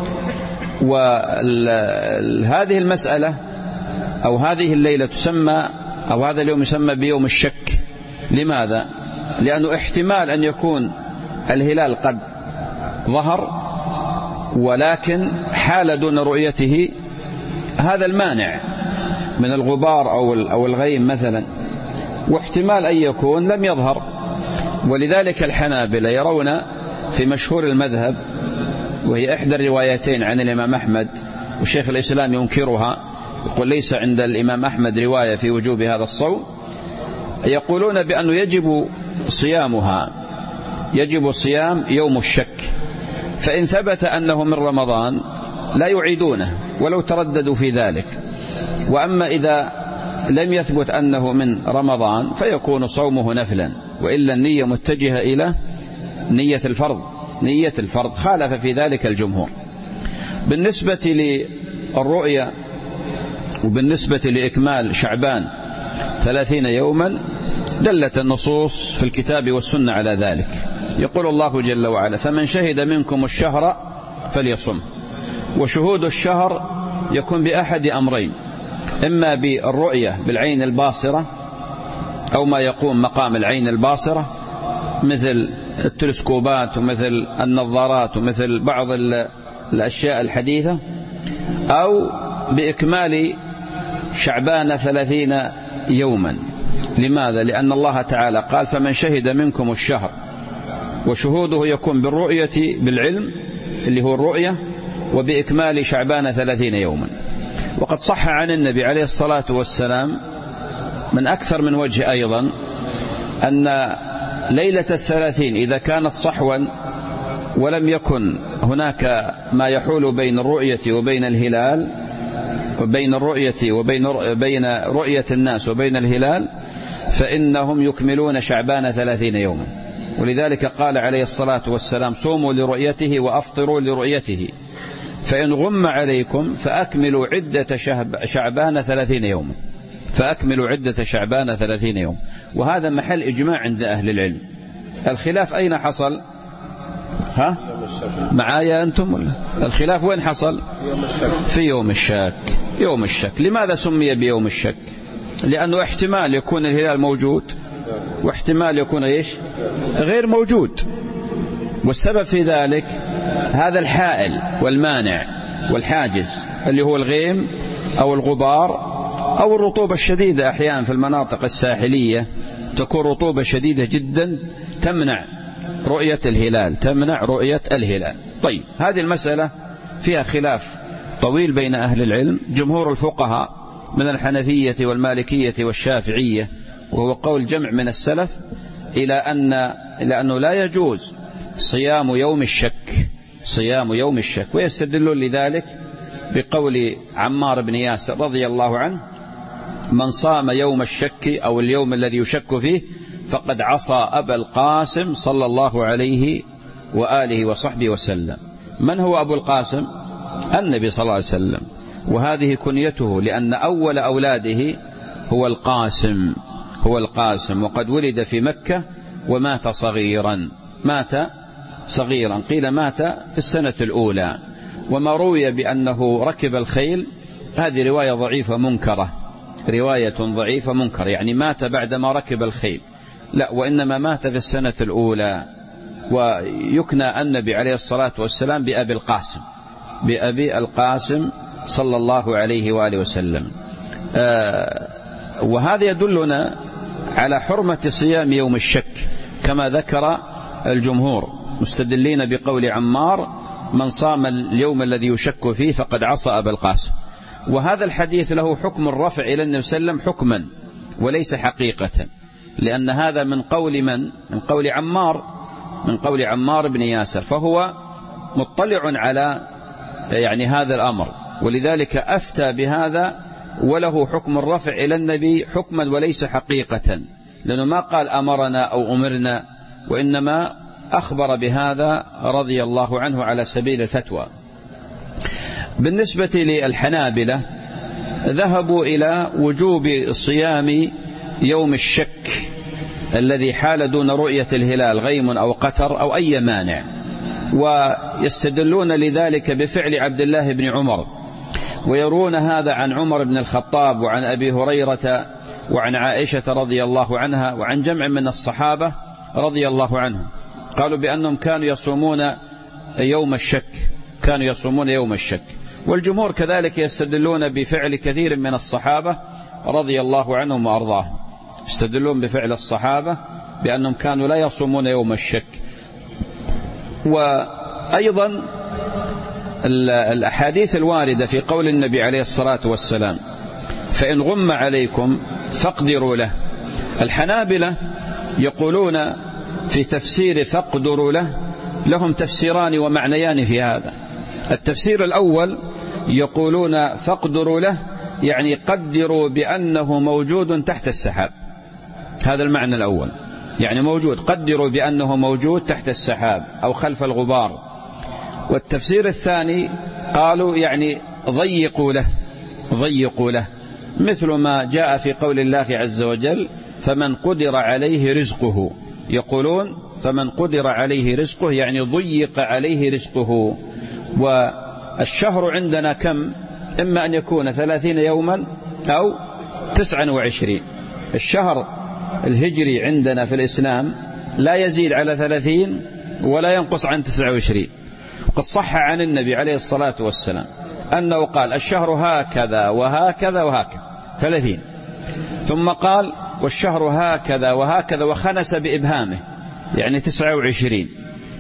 وهذه المسألة أو هذه الليلة تسمى، أو هذا اليوم يسمى بيوم الشك. لماذا؟ لأنه احتمال أن يكون الهلال قد ظهر ولكن حال دون رؤيته هذا المانع من الغبار أو الغيم مثلا، واحتمال أن يكون لم يظهر. ولذلك الحنابلة يرون في مشهور المذهب، وهي إحدى الروايتين عن الإمام أحمد، وشيخ الإسلام ينكرها، يقول ليس عند الإمام أحمد رواية في وجوب هذا الصوم، يقولون بأنه يجب صيام يوم الشك. فإن ثبت أنه من رمضان لا يعيدونه ولو ترددوا في ذلك. وأما إذا لم يثبت أنه من رمضان فيكون صومه نفلا، وإلا النية متجهة إلى نية الفرض، خالف في ذلك الجمهور. بالنسبة للرؤية وبالنسبة لإكمال شعبان 30 يوما دلت النصوص في الكتاب والسنة على ذلك. يقول الله جل وعلا: فمن شهد منكم الشهر فليصم. وشهود الشهر يكون بأحد أمرين: إما بالرؤية بالعين الباصرة، أو ما يقوم مقام العين الباصرة مثل التلسكوبات ومثل النظارات ومثل بعض الأشياء الحديثة، أو بإكمال شعبان 30 يوما. لماذا؟ لأن الله تعالى قال: فمن شهد منكم الشهر، وشهوده يكون بالرؤية بالعلم اللي هو الرؤية، وبإكمال شعبان 30 يوما. وقد صح عن النبي عليه الصلاة والسلام من أكثر من وجه أيضا أن ليلة 30 إذا كانت صحوا ولم يكن هناك ما يحول بين الرؤية وبين الهلال، وبين الرؤية وبين رؤية الناس وبين الهلال، فإنهم يكملون شعبان 30 يوما. ولذلك قال عليه الصلاة والسلام: صوموا لرؤيته وأفطروا لرؤيته، فإن غم عليكم فأكملوا عدة شعبان 30 يوما. وهذا محل إجماع عند أهل العلم. الخلاف أين حصل؟ معايا أنتم ولا؟ الخلاف وين حصل؟ في يوم الشك. لماذا سمي بيوم الشك؟ لأنه احتمال يكون الهلال موجود، واحتمال يكون غير موجود. والسبب في ذلك هذا الحائل والمانع والحاجز اللي هو الغيم أو الغبار أو الرطوبة الشديدة. أحيانا في المناطق الساحلية تكون رطوبة شديدة جدا تمنع رؤية الهلال. طيب، هذه المسألة فيها خلاف طويل بين أهل العلم. جمهور الفقهاء من الحنفية والمالكية والشافعية، وهو قول جمع من السلف، إلى أنه لا يجوز صيام يوم الشك، ويستدلون لذلك بقول عمار بن ياسر رضي الله عنه: من صام يوم الشك أو اليوم الذي يشك فيه فقد عصى أبا القاسم صلى الله عليه وآله وصحبه وسلم. من هو أبو القاسم؟ النبي صلى الله عليه وسلم. وهذه كنيته، لأن أول أولاده هو القاسم، وقد ولد في مكة ومات صغيرا، قيل مات في السنة الأولى. وما روي بأنه ركب الخيل هذه رواية ضعيفة منكرة، يعني مات بعدما ركب الخيل، لا، وإنما مات في السنة الأولى. ويكنى النبي عليه الصلاة والسلام بأبي القاسم صلى الله عليه وآله وسلم. وهذا يدلنا على حرمة صيام يوم الشك كما ذكر الجمهور، مستدلين بقول عمار: من صام اليوم الذي يشك فيه فقد عصى أبا القاسم. وهذا الحديث له حكم الرفع إلى النبي صلى الله عليه وسلم حكما وليس حقيقة، لأن هذا من قول من قول عمار بن ياسر، فهو مطلع على يعني هذا الأمر، ولذلك أفتى بهذا، وله حكم الرفع إلى النبي حكما وليس حقيقة، لأنه ما قال أمرنا أو أمرنا، وإنما أخبر بهذا رضي الله عنه على سبيل الفتوى. بالنسبة للحنابلة ذهبوا إلى وجوب صيام يوم الشك الذي حال دون رؤية الهلال، غيم أو قتر أو أي مانع، ويستدلون لذلك بفعل عبد الله بن عمر، ويرون هذا عن عمر بن الخطاب وعن أبي هريرة وعن عائشة رضي الله عنها وعن جمع من الصحابة رضي الله عنهم، قالوا بأنهم كانوا يصومون يوم الشك. والجمهور كذلك يستدلون بفعل كثير من الصحابة رضي الله عنهم وأرضاهم، يستدلون بفعل الصحابة بأنهم كانوا لا يصومون يوم الشك. وأيضا الأحاديث الواردة في قول النبي عليه الصلاة والسلام: فإن غم عليكم فاقدروا له. الحنابلة يقولون في تفسير فاقدروا له لهم تفسيران ومعنيان في هذا. التفسير الأول يقولون فاقدروا له يعني قدروا بأنه موجود تحت السحاب، هذا المعنى الأول، يعني موجود، قدروا بأنه موجود تحت السحاب أو خلف الغبار. والتفسير الثاني قالوا يعني ضيقوا له، مثل ما جاء في قول الله عز وجل: فمن قدر عليه رزقه، يقولون فمن قدر عليه رزقه يعني ضيق عليه رزقه. والشهر عندنا كم؟ إما أن يكون 30 يوما أو 29. الشهر الهجري عندنا في الإسلام لا يزيد على 30 ولا ينقص عن 29. قد صح عن النبي عليه الصلاة والسلام أنه قال: الشهر هكذا وهكذا وهكذا 30، ثم قال: والشهر هكذا وهكذا، وخنس بإبهامه يعني 29.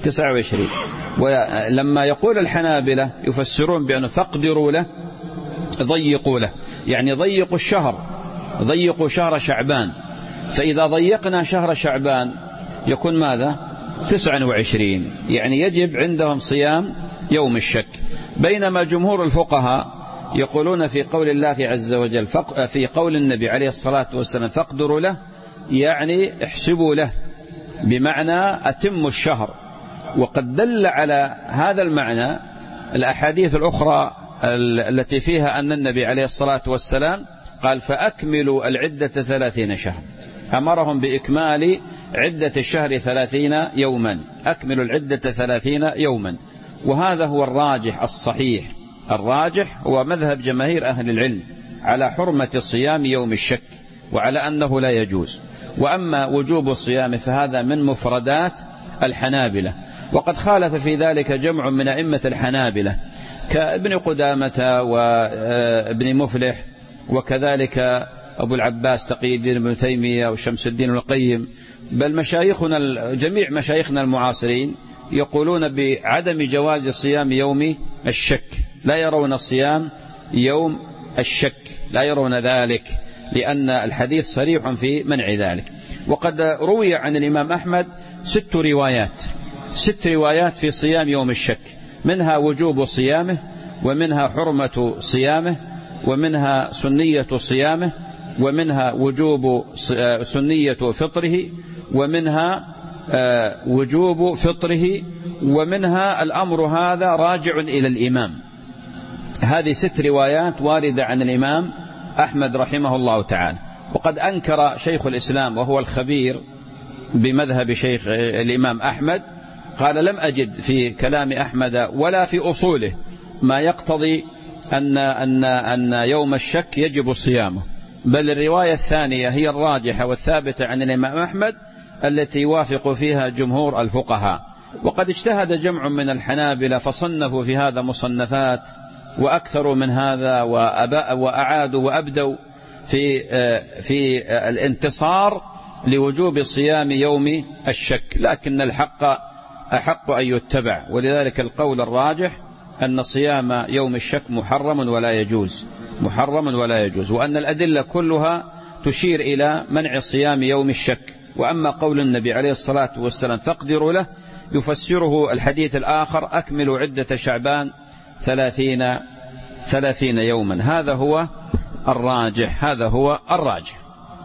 ولما يقول الحنابلة يفسرون بأنه فاقدروا له ضيقوا له، يعني ضيقوا الشهر، ضيقوا شهر شعبان، فإذا ضيقنا شهر شعبان يكون ماذا؟ 29، يعني يجب عندهم صيام يوم الشك. بينما جمهور الفقهاء يقولون في قول الله عز وجل في قول النبي عليه الصلاة والسلام فاقدروا له يعني احسبوا له، بمعنى أتموا الشهر. وقد دل على هذا المعنى الأحاديث الأخرى التي فيها أن النبي عليه الصلاة والسلام قال: فأكملوا العدة 30 شهر، أمرهم بإكمال عدة الشهر 30 يوما، أكملوا العدة 30 يوما. وهذا هو الراجح الصحيح، الراجح هو مذهب جماهير أهل العلم على حرمة صيام يوم الشك وعلى أنه لا يجوز. وأما وجوب الصيام فهذا من مفردات الحنابلة، وقد خالف في ذلك جمع من أئمة الحنابلة كابن قدامة وابن مفلح، وكذلك أبو العباس تقي الدين ابن تيمية وشمس الدين القيم، بل مشايخنا جميع مشايخنا المعاصرين يقولون بعدم جواز صيام يوم الشك، لا يرون صيام يوم الشك، لا يرون ذلك، لأن الحديث صريح في منع ذلك. وقد روي عن الإمام أحمد 6 روايات في صيام يوم الشك، منها وجوب صيامه، ومنها حرمة صيامه، ومنها سنية صيامه، ومنها وجوب سنية فطره، ومنها وجوب فطره، ومنها الأمر هذا راجع إلى الإمام، هذه 6 روايات واردة عن الإمام أحمد رحمه الله تعالى. وقد أنكر شيخ الإسلام وهو الخبير بمذهب شيخ الإمام أحمد، قال لم أجد في كلام أحمد ولا في أصوله ما يقتضي أن يوم الشك يجب صيامه، بل الرواية الثانية هي الراجحة والثابتة عن الإمام أحمد التي يوافق فيها جمهور الفقهاء. وقد اجتهد جمع من الحنابلة فصنفوا في هذا مصنفات وأكثروا من هذا وأعادوا وأبدوا في الانتصار لوجوب صيام يوم الشك، لكن الحق أحق أن يتبع، ولذلك القول الراجح أن صيام يوم الشك محرم ولا يجوز، محرم ولا يجوز، وأن الأدلة كلها تشير إلى منع صيام يوم الشك. وأما قول النبي عليه الصلاة والسلام فاقدروا له يفسره الحديث الآخر أكملوا عدة شعبان 30 يوما. هذا هو الراجح، هذا هو الراجح.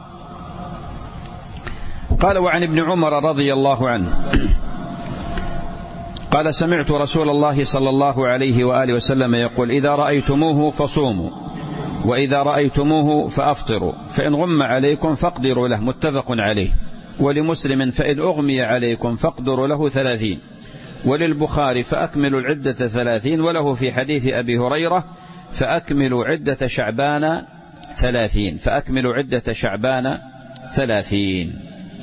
قال وعن ابن عمر رضي الله عنه قال سمعت رسول الله صلى الله عليه وآله وسلم يقول إذا رأيتموه فصوموا وإذا رأيتموه فأفطروا فإن غم عليكم فاقدروا له، متفق عليه. ولمسلم فإن أغمي عليكم فاقدروا له 30. وللبخاري فأكملوا العدة 30. وله في حديث أبي هريرة فأكملوا عدة شعبان 30، فأكملوا عدة شعبان 30.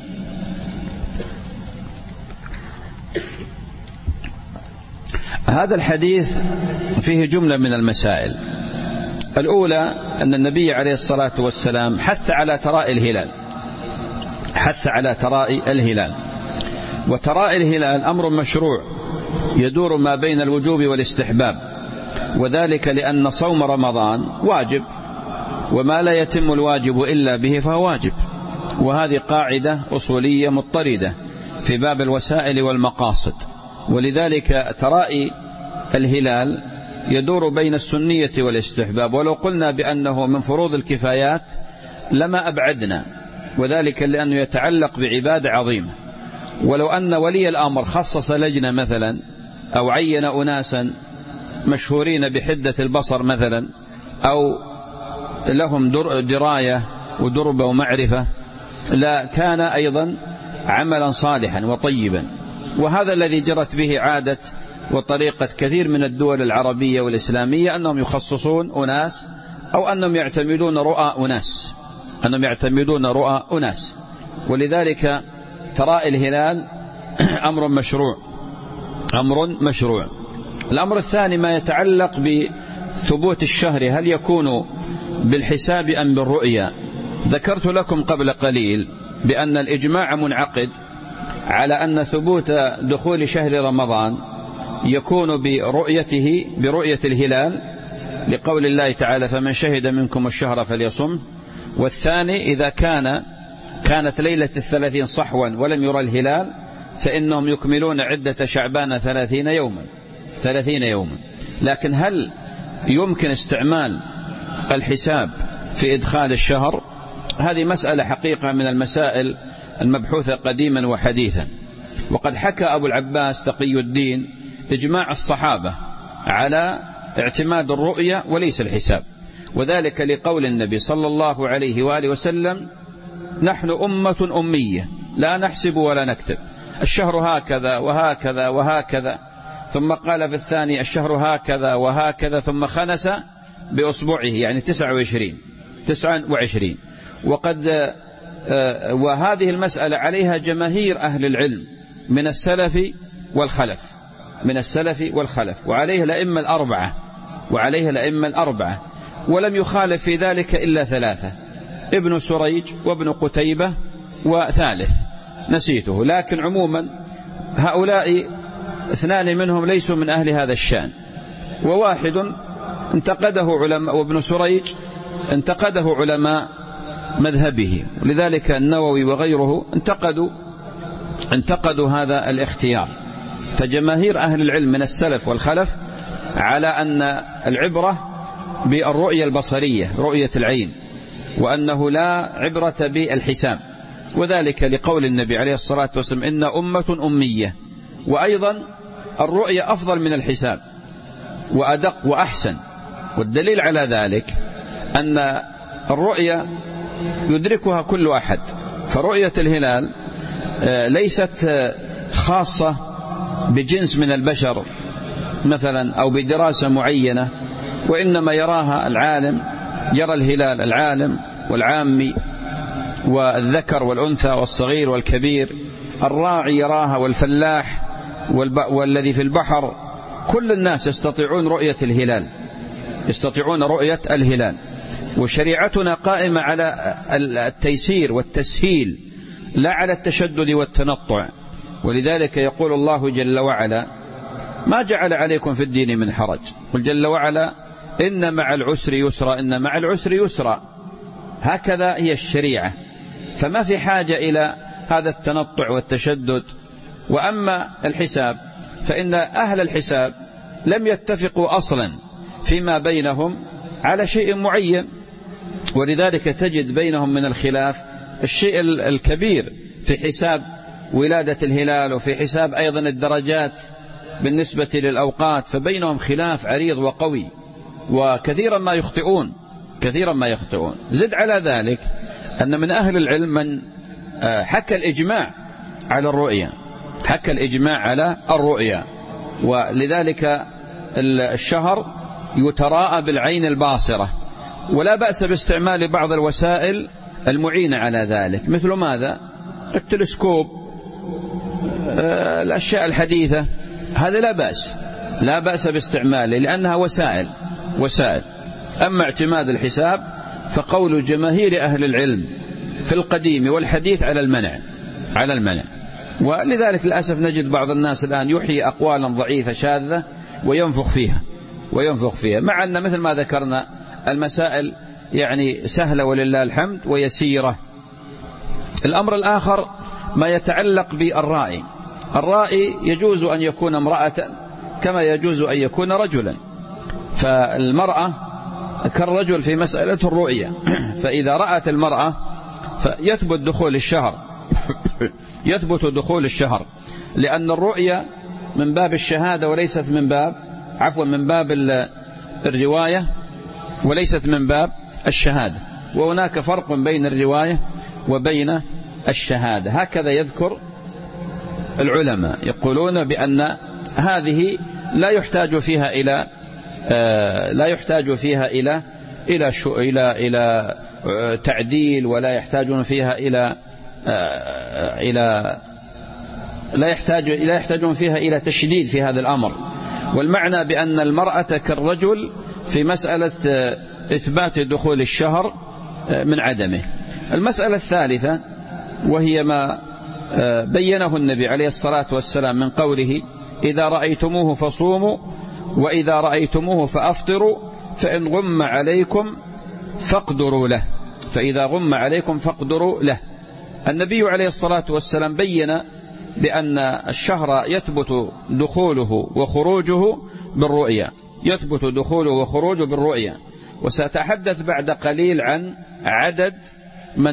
هذا الحديث فيه جملة من المسائل. الأولى أن النبي عليه الصلاة والسلام حث على تراءي الهلال، حث على تراءي الهلال، وتراءي الهلال أمر مشروع يدور ما بين الوجوب والاستحباب، وذلك لأن صوم رمضان واجب، وما لا يتم الواجب إلا به فهو واجب، وهذه قاعدة أصولية مضطردة في باب الوسائل والمقاصد. ولذلك تراءي الهلال يدور بين السنية والاستحباب، ولو قلنا بأنه من فروض الكفايات لما أبعدنا، وذلك لأنه يتعلق بعبادة عظيمة. ولو أن ولي الأمر خصص لجنة مثلا أو عين أناسا مشهورين بحدة البصر مثلا، أو لهم دراية ودربة ومعرفة، لا كان أيضا عملا صالحا وطيبا. وهذا الذي جرت به عادة وطريقة كثير من الدول العربية والإسلامية، أنهم يخصصون أناس أو أنهم يعتمدون رؤى أناس، ولذلك تراءي الهلال أمر مشروع. الأمر الثاني ما يتعلق بثبوت الشهر، هل يكون بالحساب أم بالرؤيا؟ ذكرت لكم قبل قليل بأن الإجماع منعقد على أن ثبوت دخول شهر رمضان يكون برؤية الهلال، لقول الله تعالى فمن شهد منكم الشهر فليصم. والثاني إذا كانت ليلة 30 صحوا ولم يرى الهلال فإنهم يكملون عدة شعبان 30 يوما. لكن هل يمكن استعمال الحساب في إدخال الشهر؟ هذه مسألة حقيقة من المسائل المبحوثة قديما وحديثا. وقد حكى أبو العباس تقي الدين إجماع الصحابة على اعتماد الرؤية وليس الحساب، وذلك لقول النبي صلى الله عليه وآله وسلم نحن أمة أمية لا نحسب ولا نكتب، الشهر هكذا وهكذا وهكذا، ثم قال في الثاني الشهر هكذا وهكذا، ثم خنس بأصبعه يعني 29. وهذه المسألة عليها جماهير أهل العلم من السلف والخلف، وعليها الأئمة الأربعة، ولم يخالف في ذلك إلا 3: ابن سريج وابن قتيبة وثالث نسيته. لكن عموما هؤلاء 2 منهم ليسوا من أهل هذا الشأن، وواحد انتقده علماء، وابن سريج انتقده علماء مذهبه، ولذلك النووي وغيره انتقدوا هذا الاختيار. فجماهير أهل العلم من السلف والخلف على أن العبرة بالرؤية البصرية، رؤية العين، وأنه لا عبرة بالحساب، وذلك لقول النبي عليه الصلاة والسلام إن أمة أمية. وأيضا الرؤية أفضل من الحساب وأدق وأحسن، والدليل على ذلك أن الرؤية يدركها كل أحد، فرؤية الهلال ليست خاصة بجنس من البشر مثلا أو بدراسة معينة، وإنما يراها العالم، يرى الهلال العالم والعامي والذكر والأنثى والصغير والكبير، الراعي يراها والفلاح والذي في البحر، كل الناس يستطيعون رؤية الهلال، يستطيعون رؤية الهلال. وشريعتنا قائمة على التيسير والتسهيل لا على التشدد والتنطع. ولذلك يقول الله جل وعلا: ما جعل عليكم في الدين من حرج. قل جل وعلا: إن مع العسر يسرا، إن مع العسر يسرا. هكذا هي الشريعة، فما في حاجة إلى هذا التنطع والتشدد. وأما الحساب فإن أهل الحساب لم يتفقوا أصلا فيما بينهم على شيء معين، ولذلك تجد بينهم من الخلاف الشيء الكبير في حساب ولادة الهلال، وفي حساب أيضا الدرجات بالنسبة للأوقات، فبينهم خلاف عريض وقوي، وكثيرا ما يخطئون، كثيرا ما يخطئون. زد على ذلك أن من أهل العلم من حكى الإجماع على الرؤيا، حكى الإجماع على الرؤيا. ولذلك الشهر يتراءى بالعين الباصرة، ولا بأس باستعمال بعض الوسائل المعينة على ذلك، مثل ماذا؟ التلسكوب، الأشياء الحديثة، هذا لا بأس باستعماله لأنها وسائل. أما اعتماد الحساب فقول جماهير أهل العلم في القديم والحديث على المنع. ولذلك للأسف نجد بعض الناس الآن يحيي أقوالا ضعيفة شاذة وينفخ فيها، مع أن مثل ما ذكرنا المسائل يعني سهلة ولله الحمد ويسيرة. الأمر الآخر ما يتعلق بالرائي. الرائي يجوز أن يكون امرأة كما يجوز أن يكون رجلا، فالمرأة كالرجل في مسألة الرؤية، فإذا رأت المرأة فيثبت دخول الشهر، لأن الرؤية من باب الشهادة وليست من باب الرواية وليست من باب الشهادة، وهناك فرق بين الرواية وبين الشهادة. هكذا يذكر العلماء، يقولون بأن هذه لا يحتاج فيها إلى تعديل، ولا يحتاجون فيها لا يحتاجون فيها إلى تشديد في هذا الأمر. والمعنى بأن المرأة كالرجل في مسألة إثبات دخول الشهر من عدمه. المسألة الثالثة وهي ما بينه النبي عليه الصلاة والسلام من قوله: إذا رأيتموه فصوموا وإذا رأيتموه فأفطروا فإن غم عليكم فاقدروا له. فإذا غم عليكم فاقدروا له. النبي عليه الصلاة والسلام بين بأن الشهر يثبت دخوله وخروجه بالرؤيا، وسأتحدث بعد قليل عن عدد من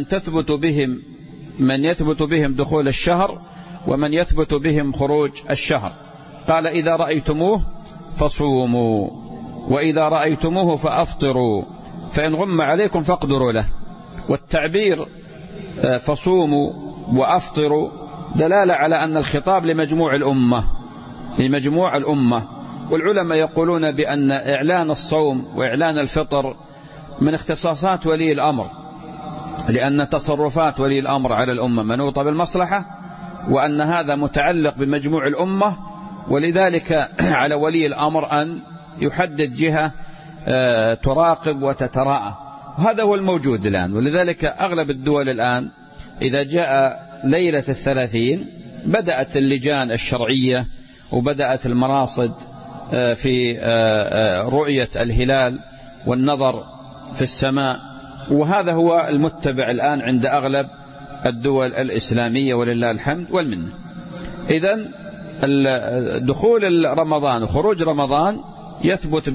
يثبت بهم دخول الشهر ومن يثبت بهم خروج الشهر. قال: إذا رأيتموه فصوموا وإذا رأيتموه فأفطروا فإن غم عليكم فاقدروا له. والتعبير فصوموا وأفطروا دلالة على أن الخطاب لمجموع الأمة. والعلماء يقولون بأن إعلان الصوم وإعلان الفطر من اختصاصات ولي الأمر، لأن تصرفات ولي الأمر على الأمة منوطة بالمصلحة، وأن هذا متعلق بمجموع الأمة، ولذلك على ولي الأمر أن يحدد جهة تراقب وتتراءى. هذا هو الموجود الآن. ولذلك أغلب الدول الآن إذا جاء ليلة 30 بدأت اللجان الشرعية وبدأت المراصد في رؤية الهلال والنظر في السماء، وهذا هو المتبع الآن عند أغلب الدول الإسلامية ولله الحمد والمنة. إذن دخول رمضان وخروج رمضان يثبت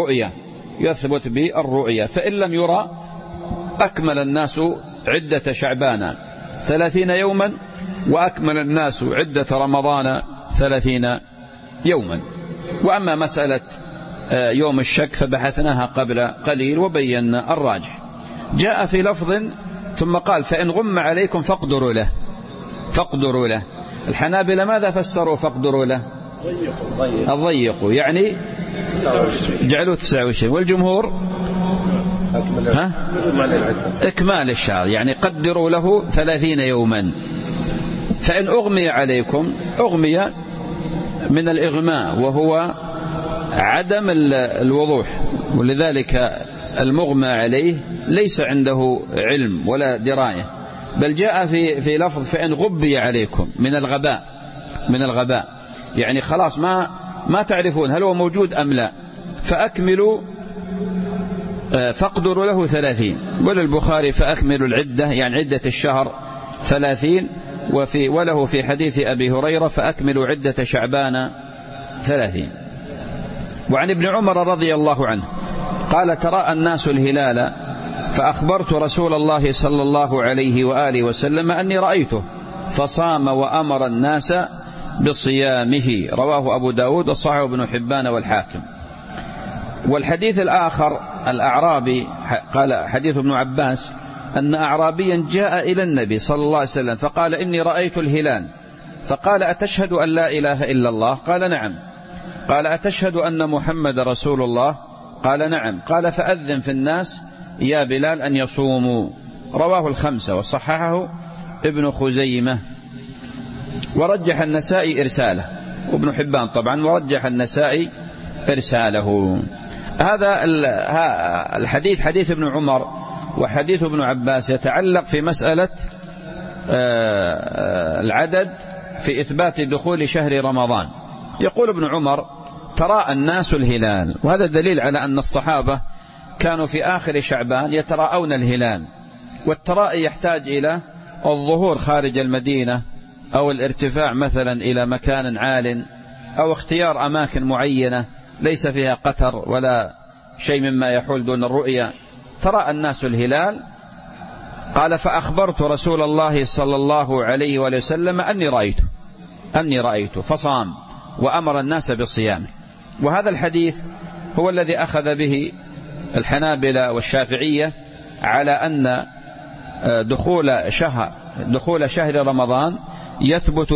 بالرؤية، فإن لم يرى أكمل الناس عدة شعبان 30 يوما وأكمل الناس عدة رمضان 30 يوما. وأما مسألة يوم الشك فبحثناها قبل قليل وبينا الراجح. جاء في لفظ ثم قال فإن غم عليكم فاقدروا له. فاقدروا له. الحنابلة ماذا فسروا فاقدروا له؟ الضيقوا، يعني جعلوا 29. والجمهور إكمال الشهر، يعني قدروا له 30 يوما. فإن أغمي عليكم، أغمي من الإغماء وهو عدم الوضوح، ولذلك المغمى عليه ليس عنده علم ولا دراية، بل جاء في لفظ فإن غبي عليكم من الغباء، من الغباء يعني خلاص ما تعرفون هل هو موجود أم لا، فأكملوا فاقدروا له 30. وللبخاري فأكملوا العدة، يعني عدة الشهر 30. وله في حديث أبي هريرة فأكملوا عدة شعبان 30. وعن ابن عمر رضي الله عنه قال تراءى الناس الهلال فأخبرت رسول الله صلى الله عليه وآله وسلم أني رأيته فصام وأمر الناس بصيامه. رواه أبو داود وصححه ابن حبان والحاكم. والحديث الآخر الأعرابي قال حديث ابن عباس أن أعرابيا جاء إلى النبي صلى الله عليه وسلم فقال إني رأيت الهلال، فقال أتشهد أن لا إله إلا الله؟ قال نعم. قال أتشهد أن محمد رسول الله؟ قال نعم. قال فأذن في الناس يا بلال أن يصوموا. رواه الخمسة وصححه ابن خزيمة، ورجح النسائي إرساله، وابن حبان طبعا ورجح النسائي إرساله. هذا الحديث حديث ابن عمر وحديث ابن عباس يتعلق في مسألة العدد في إثبات دخول شهر رمضان. يقول ابن عمر تراءى الناس الهلال، وهذا دليل على أن الصحابة كانوا في آخر شعبان يتراءون الهلال، والتراءي يحتاج إلى الظهور خارج المدينة أو الارتفاع مثلا إلى مكان عال أو اختيار أماكن معينة ليس فيها قتر ولا شيء مما يحول دون الرؤية. تراءى الناس الهلال قال فأخبرت رسول الله صلى الله عليه وسلم أني رأيته فصام وأمر الناس بالصيام. وهذا الحديث هو الذي أخذ به الحنابلة والشافعية على أن دخول شهر رمضان يثبت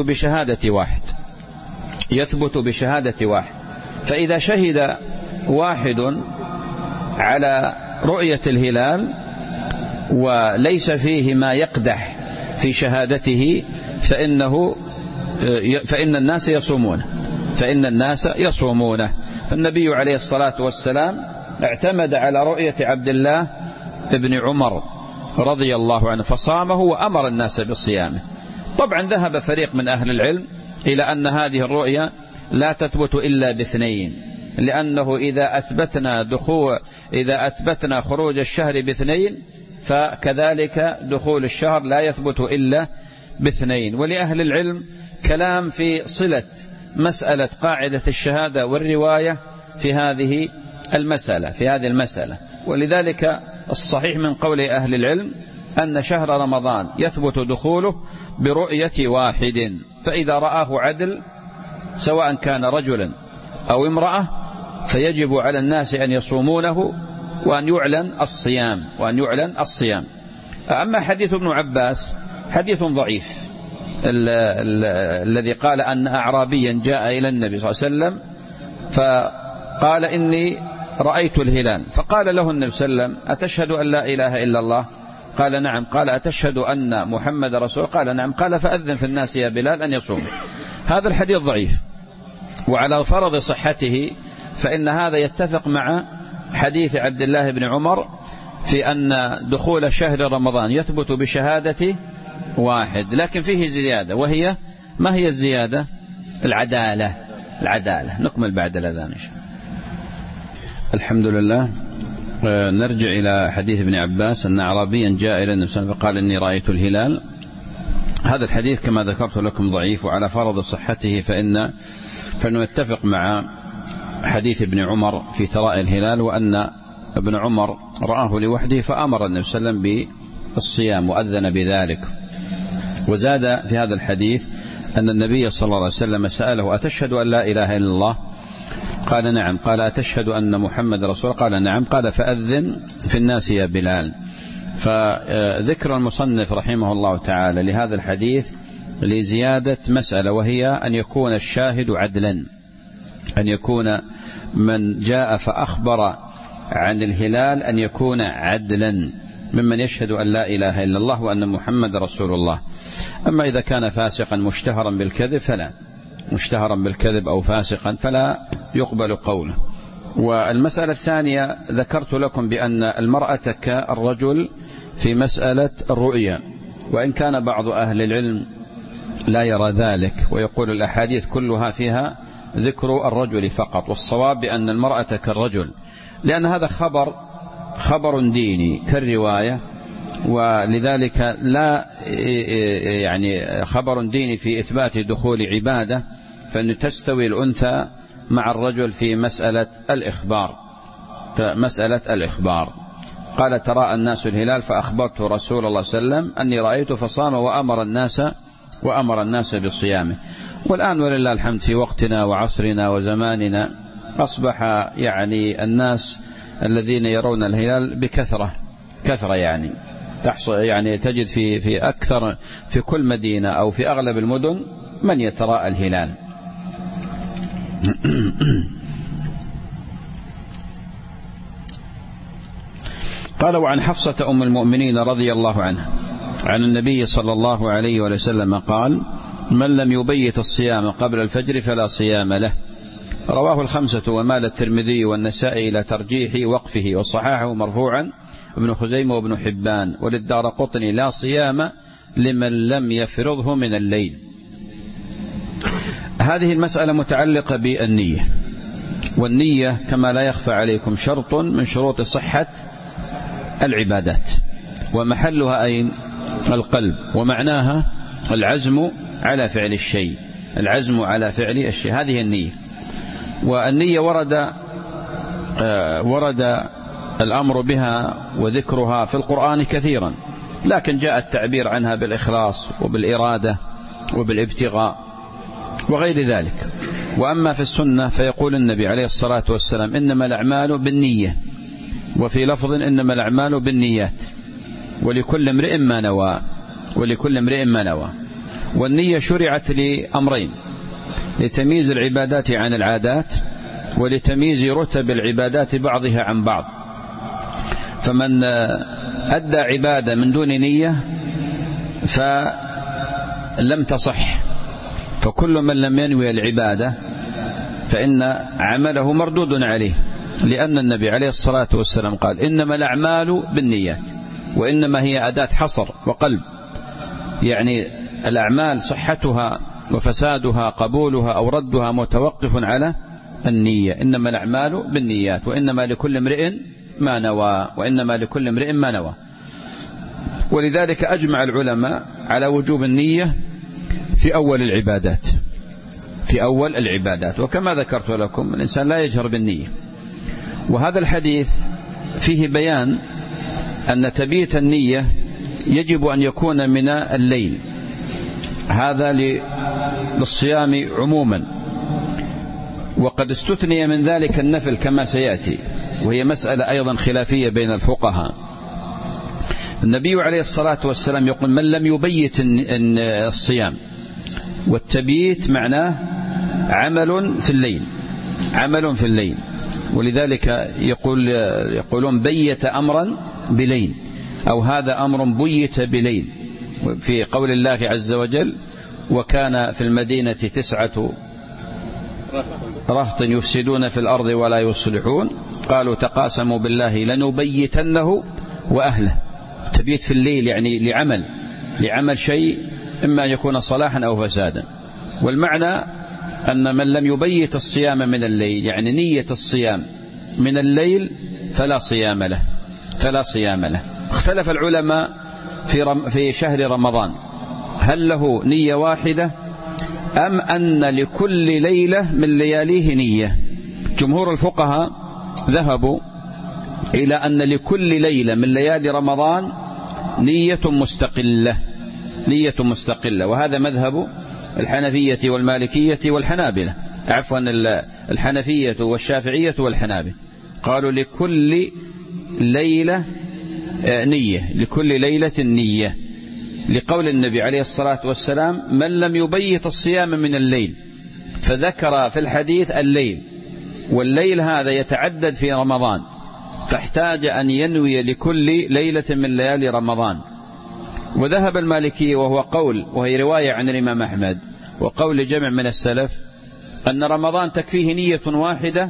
بشهادة واحد. فإذا شهد واحد على رؤية الهلال وليس فيه ما يقدح في شهادته فإن الناس يصومونه. فالنبي عليه الصلاة والسلام اعتمد على رؤية عبد الله بن عمر رضي الله عنه فصامه وأمر الناس بالصيامه. طبعا ذهب فريق من أهل العلم إلى أن هذه الرؤية لا تثبت إلا باثنين، لأنه إذا أثبتنا خروج الشهر باثنين فكذلك دخول الشهر لا يثبت إلا باثنين. ولأهل العلم كلام في صلة مسألة قاعدة الشهادة والرواية في هذه المسألة. ولذلك الصحيح من قول أهل العلم أن شهر رمضان يثبت دخوله برؤية واحد، فإذا رآه عدل سواء كان رجلا أو امرأة فيجب على الناس أن يصومونه وأن يعلن الصيام. أما حديث ابن عباس حديث ضعيف، الذي قال أن أعرابيا جاء إلى النبي صلى الله عليه وسلم فقال إني رأيت الهلال، فقال له النبي صلى الله عليه وسلم أتشهد أن لا إله إلا الله؟ قال نعم. قال أتشهد أن محمد رسول؟ قال نعم. قال فأذن في الناس يا بلال أن يصوم. هذا الحديث ضعيف، وعلى فرض صحته فإن هذا يتفق مع حديث عبد الله بن عمر في أن دخول شهر رمضان يثبت بشهادة واحد، لكن فيه زيادة، وهي ما هي الزيادة؟ العدالة. نكمل بعد الأذان إن شاء الله. الحمد لله. نرجع إلى حديث ابن عباس أن أعرابيا جاء إلى النبي صلى الله عليه وسلم فقال إني رأيت الهلال. هذا الحديث كما ذكرت لكم ضعيف، وعلى فرض صحته فإنه يتفق مع حديث ابن عمر في تراءي الهلال، وأن ابن عمر رآه لوحده فأمر النبي صلى الله عليه وسلم بالصيام وأذن بذلك. وزاد في هذا الحديث أن النبي صلى الله عليه وسلم سأله أتشهد أن لا إله إلا الله؟ قال نعم. قال أتشهد أن محمد رسول الله؟ قال نعم. قال فأذن في الناس يا بلال. فذكر المصنف رحمه الله تعالى لهذا الحديث لزيادة مسألة، وهي أن يكون الشاهد عدلا، أن يكون من جاء فأخبر عن الهلال أن يكون عدلا ممن يشهد أن لا إله إلا الله وأن محمد رسول الله. أما إذا كان فاسقا مشتهرا بالكذب فلا، مشتهرا بالكذب أو فاسقا فلا يقبل قوله. والمسألة الثانية ذكرت لكم بأن المرأة كالرجل في مسألة الرؤيا، وإن كان بعض أهل العلم لا يرى ذلك ويقول الأحاديث كلها فيها ذكر الرجل فقط، والصواب بأن المرأة كالرجل، لأن هذا خبر ديني كالرواية، ولذلك لا يعني خبر ديني في إثبات دخول عبادة، فإن تستوي الأنثى مع الرجل في مسألة الإخبار. قال تراءى الناس الهلال فأخبرت رسول الله صلى الله عليه وسلم أني رأيت فصام وأمر الناس بصيامه. والآن ولله الحمد في وقتنا وعصرنا وزماننا أصبح يعني الناس الذين يرون الهلال بكثرة يعني تحصل، يعني تجد في أكثر في كل مدينة أو في أغلب المدن من يتراءى الهلال. قال وعن حفصة أم المؤمنين رضي الله عنها عن النبي صلى الله عليه وسلم قال من لم يبيت الصيام قبل الفجر فلا صيام له. رواه الخمسة ومال الترمذي والنسائي إلى ترجيح وقفه، وصححه مرفوعا ابن خزيمة وابن حبان، وللدارقطني لا صيام لمن لم يفرضه من الليل. هذه المسألة متعلقة بالنية، والنية كما لا يخفى عليكم شرط من شروط صحة العبادات، ومحلها أين؟ القلب، ومعناها العزم على فعل الشيء، العزم على فعل الشيء، هذه النية. والنية ورد الأمر بها وذكرها في القرآن كثيرا، لكن جاء التعبير عنها بالإخلاص وبالإرادة وبالابتغاء وغير ذلك. وأما في السنة فيقول النبي عليه الصلاة والسلام إنما الأعمال بالنية، وفي لفظ إنما الأعمال بالنيات، ولكل امرئ ما نوى. والنية شرعت لأمرين: لتمييز العبادات عن العادات، ولتمييز رتب العبادات بعضها عن بعض. فمن أدى عبادة من دون نية فلم تصح، فكل من لم ينوي العبادة فإن عمله مردود عليه، لأن النبي عليه الصلاة والسلام قال إنما الأعمال بالنيات، وإنما هي أداة حصر وقلب، يعني الأعمال صحتها وفسادها قبولها أو ردها متوقف على النية. إنما الأعمال بالنيات وإنما لكل امرئ ما نوى. ولذلك أجمع العلماء على وجوب النية في أول العبادات، وكما ذكرت لكم الإنسان لا يجهر بالنية. وهذا الحديث فيه بيان أن تبييت النية يجب أن يكون من الليل، هذا للصيام عموما، وقد استثني من ذلك النفل كما سيأتي، وهي مسألة أيضا خلافية بين الفقهاء. النبي عليه الصلاة والسلام يقول من لم يبيت الصيام، والتبييت معناه عمل في الليل، ولذلك يقولون بيت أمرا بليل، أو هذا أمر بيت بليل، في قول الله عز وجل وكان في المدينة 9 رهط يفسدون في الأرض ولا يصلحون قالوا تقاسموا بالله لنبيتنه وأهله. تبيت في الليل يعني لعمل شيء إما أن يكون صلاحا أو فسادا. والمعنى أن من لم يبيت الصيام من الليل، يعني نية الصيام من الليل، فلا صيام له. اختلف العلماء في شهر رمضان هل له نية واحدة أم أن لكل ليلة من لياليه نية. جمهور الفقهاء ذهبوا إلى أن لكل ليلة من ليالي رمضان نية مستقلة، وهذا مذهب الحنفية والمالكية والحنابلة، عفوا الحنفية والشافعية والحنابلة قالوا لكل ليلة نية، لكل ليلة نية، لقول النبي عليه الصلاة والسلام من لم يبيت الصيام من الليل، فذكر في الحديث الليل، والليل هذا يتعدد في رمضان، فاحتاج أن ينوي لكل ليلة من ليالي رمضان. وذهب المالكية وهو قول، وهي رواية عن الإمام أحمد وقول جمع من السلف، أن رمضان تكفيه نية واحدة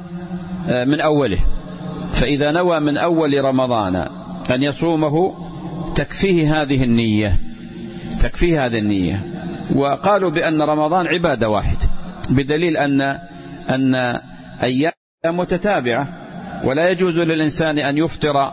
من أوله، فإذا نوى من أول رمضان أن يصومه تكفيه هذه النية، تكفيه هذه النية. وقالوا بأن رمضان عبادة واحدة، بدليل أن أيام متتابعة، ولا يجوز للإنسان أن يفطر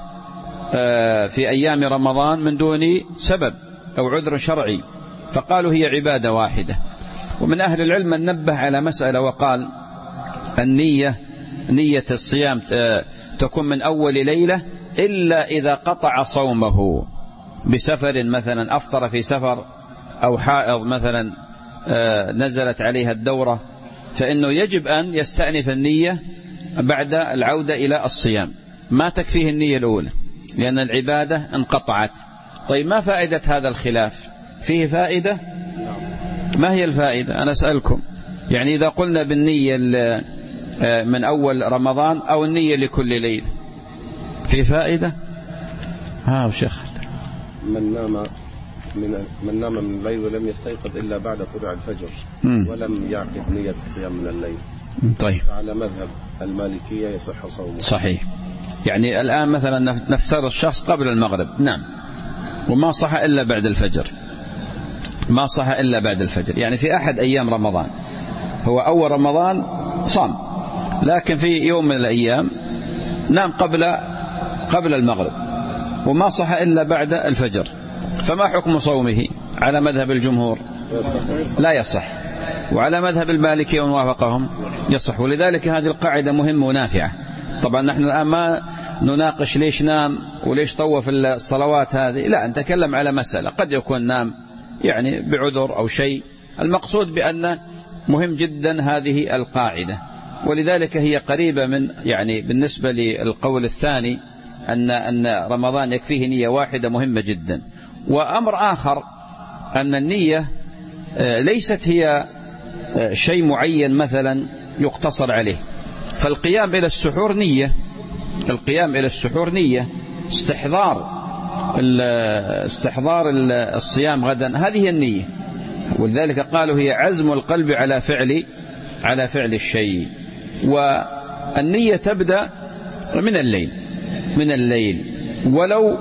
في أيام رمضان من دون سبب أو عذر شرعي، فقالوا هي عبادة واحدة. ومن أهل العلم من نبه على مسألة وقال النية، نية الصيام تكون من أول ليلة إلا إذا قطع صومه بسفر، مثلا أفطر في سفر، أو حائض مثلا نزلت عليها الدورة، فإنه يجب أن يستأنف النية بعد العودة إلى الصيام، ما تكفيه النية الأولى لأن العبادة انقطعت. طيب ما فائدة هذا الخلاف؟ فيه فائدة؟ ما هي الفائدة؟ أنا أسألكم، يعني إذا قلنا بالنية من أول رمضان أو النية لكل ليلة، في فائدة؟ شيخ من نام من الليل ولم يستيقظ إلا بعد طلوع الفجر ولم يعقد نية الصيام من الليل، طيب على مذهب المالكية يصح صومه. صحيح. يعني الآن مثلا نفترض الشخص قبل المغرب نعم وما صح إلا بعد الفجر، ما صح إلا بعد الفجر، يعني في أحد أيام رمضان، هو أول رمضان صام، لكن في يوم من الأيام نام قبل المغرب وما صح إلا بعد الفجر، فما حكم صومه؟ على مذهب الجمهور لا يصح، وعلى مذهب المالكية وموافقهم يصح. ولذلك هذه القاعدة مهمة ونافعة. طبعا نحن الآن ما نناقش ليش نام وليش طوف الصلوات هذه، لا، نتكلم على مسألة قد يكون نام يعني بعذر أو شيء، المقصود بأن مهم جدا هذه القاعدة. ولذلك هي قريبة من، يعني بالنسبة للقول الثاني أن رمضان يكفيه نية واحدة، مهمة جدا. وأمر آخر أن النية ليست هي شيء معين مثلا يقتصر عليه، فالقيام إلى السحور نية، القيام إلى السحور نية، استحضار الصيام غدا، هذه النية. ولذلك قالوا هي عزم القلب على فعل الشيء. والنية تبدأ من الليل ولو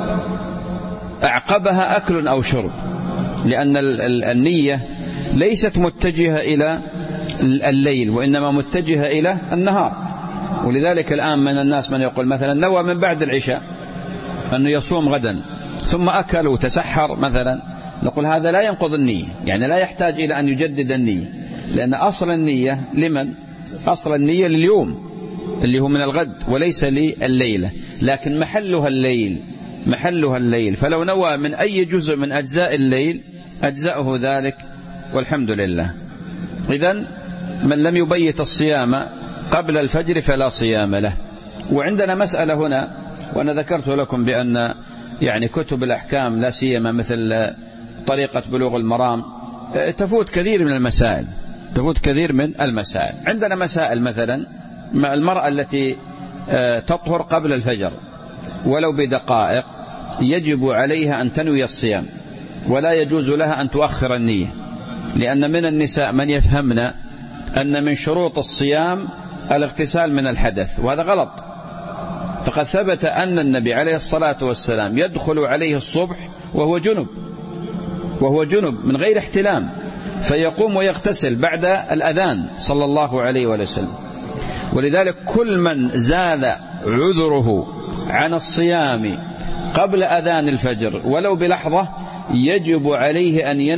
أعقبها أكل أو شرب، لأن النية ليست متجهة إلى الليل وإنما متجهة إلى النهار. ولذلك الآن من الناس من يقول مثلا نوى من بعد العشاء أنه يصوم غدا ثم أكل وتسحر مثلا، نقول هذا لا ينقض النية، يعني لا يحتاج إلى أن يجدد النية، لأن أصل النية لمن؟ أصل النية لليوم اللي هو من الغد وليس لليلة، لكن محلها الليل، فلو نوى من أي جزء من أجزاء الليل أجزأه ذلك والحمد لله. إذن من لم يبيت الصيام قبل الفجر فلا صيام له. وعندنا مسألة هنا، وأنا ذكرت لكم بأن يعني كتب الأحكام لا سيما مثل طريقة بلوغ المرام تفوت كثير من المسائل. عندنا مسائل مثلا المرأة التي تطهر قبل الفجر ولو بدقائق يجب عليها أن تنوي الصيام، ولا يجوز لها أن تؤخر النية، لأن من النساء من يفهمن أن من شروط الصيام الاغتسال من الحدث، وهذا غلط. فقد ثبت أن النبي عليه الصلاة والسلام يدخل عليه الصبح وهو جنب من غير احتلام، فيقوم ويغتسل بعد الأذان صلى الله عليه وسلم. ولذلك كل من زال عذره عن الصيام قبل أذان الفجر ولو بلحظة يجب عليه أن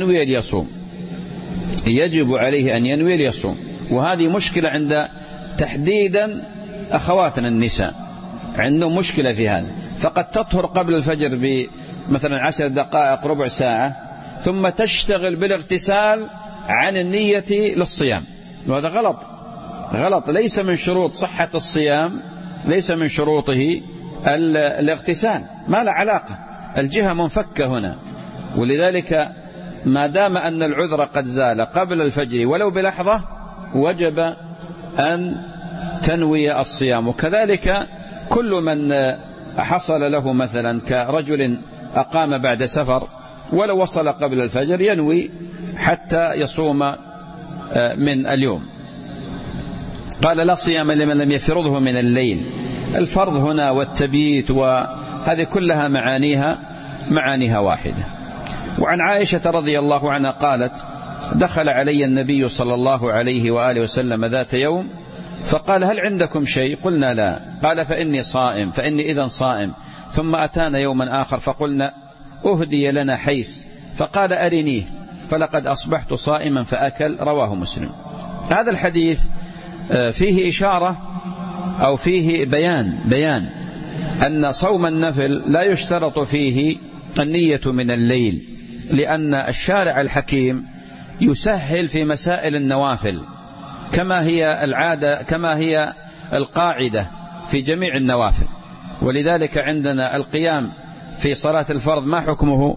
ينوي ليصوم. وهذه مشكلة عند تحديدا أخواتنا النساء، عندهم مشكلة في هذا، فقد تطهر قبل الفجر بمثلا 10 دقائق ربع ساعة ثم تشتغل بالاغتسال عن النية للصيام، وهذا غلط. ليس من شروط صحة الصيام، ليس من شروطه الاغتسال، ما له علاقة، الجهة منفكة هنا. ولذلك ما دام أن العذر قد زال قبل الفجر ولو بلحظة وجب أن تنوي الصيام. وكذلك كل من حصل له مثلا كرجل أقام بعد سفر ولو وصل قبل الفجر ينوي حتى يصوم من اليوم. قال لا صيام لمن لم يفرضه من الليل. الفرض هنا والتبييت وهذه كلها معانيها واحدة. وعن عائشة رضي الله عنها قالت دخل علي النبي صلى الله عليه وآله وسلم ذات يوم فقال هل عندكم شيء؟ قلنا لا. قال فإني إذن صائم. ثم أتانا يوما آخر فقلنا أهدي لنا حيس فقال أرنيه فلقد أصبحت صائما فأكل. رواه مسلم. هذا الحديث فيه إشارة أو فيه بيان أن صوم النفل لا يشترط فيه النية من الليل، لأن الشارع الحكيم يسهل في مسائل النوافل كما هي العادة، كما هي القاعدة في جميع النوافل. ولذلك عندنا القيام في صلاة الفرض ما حكمه؟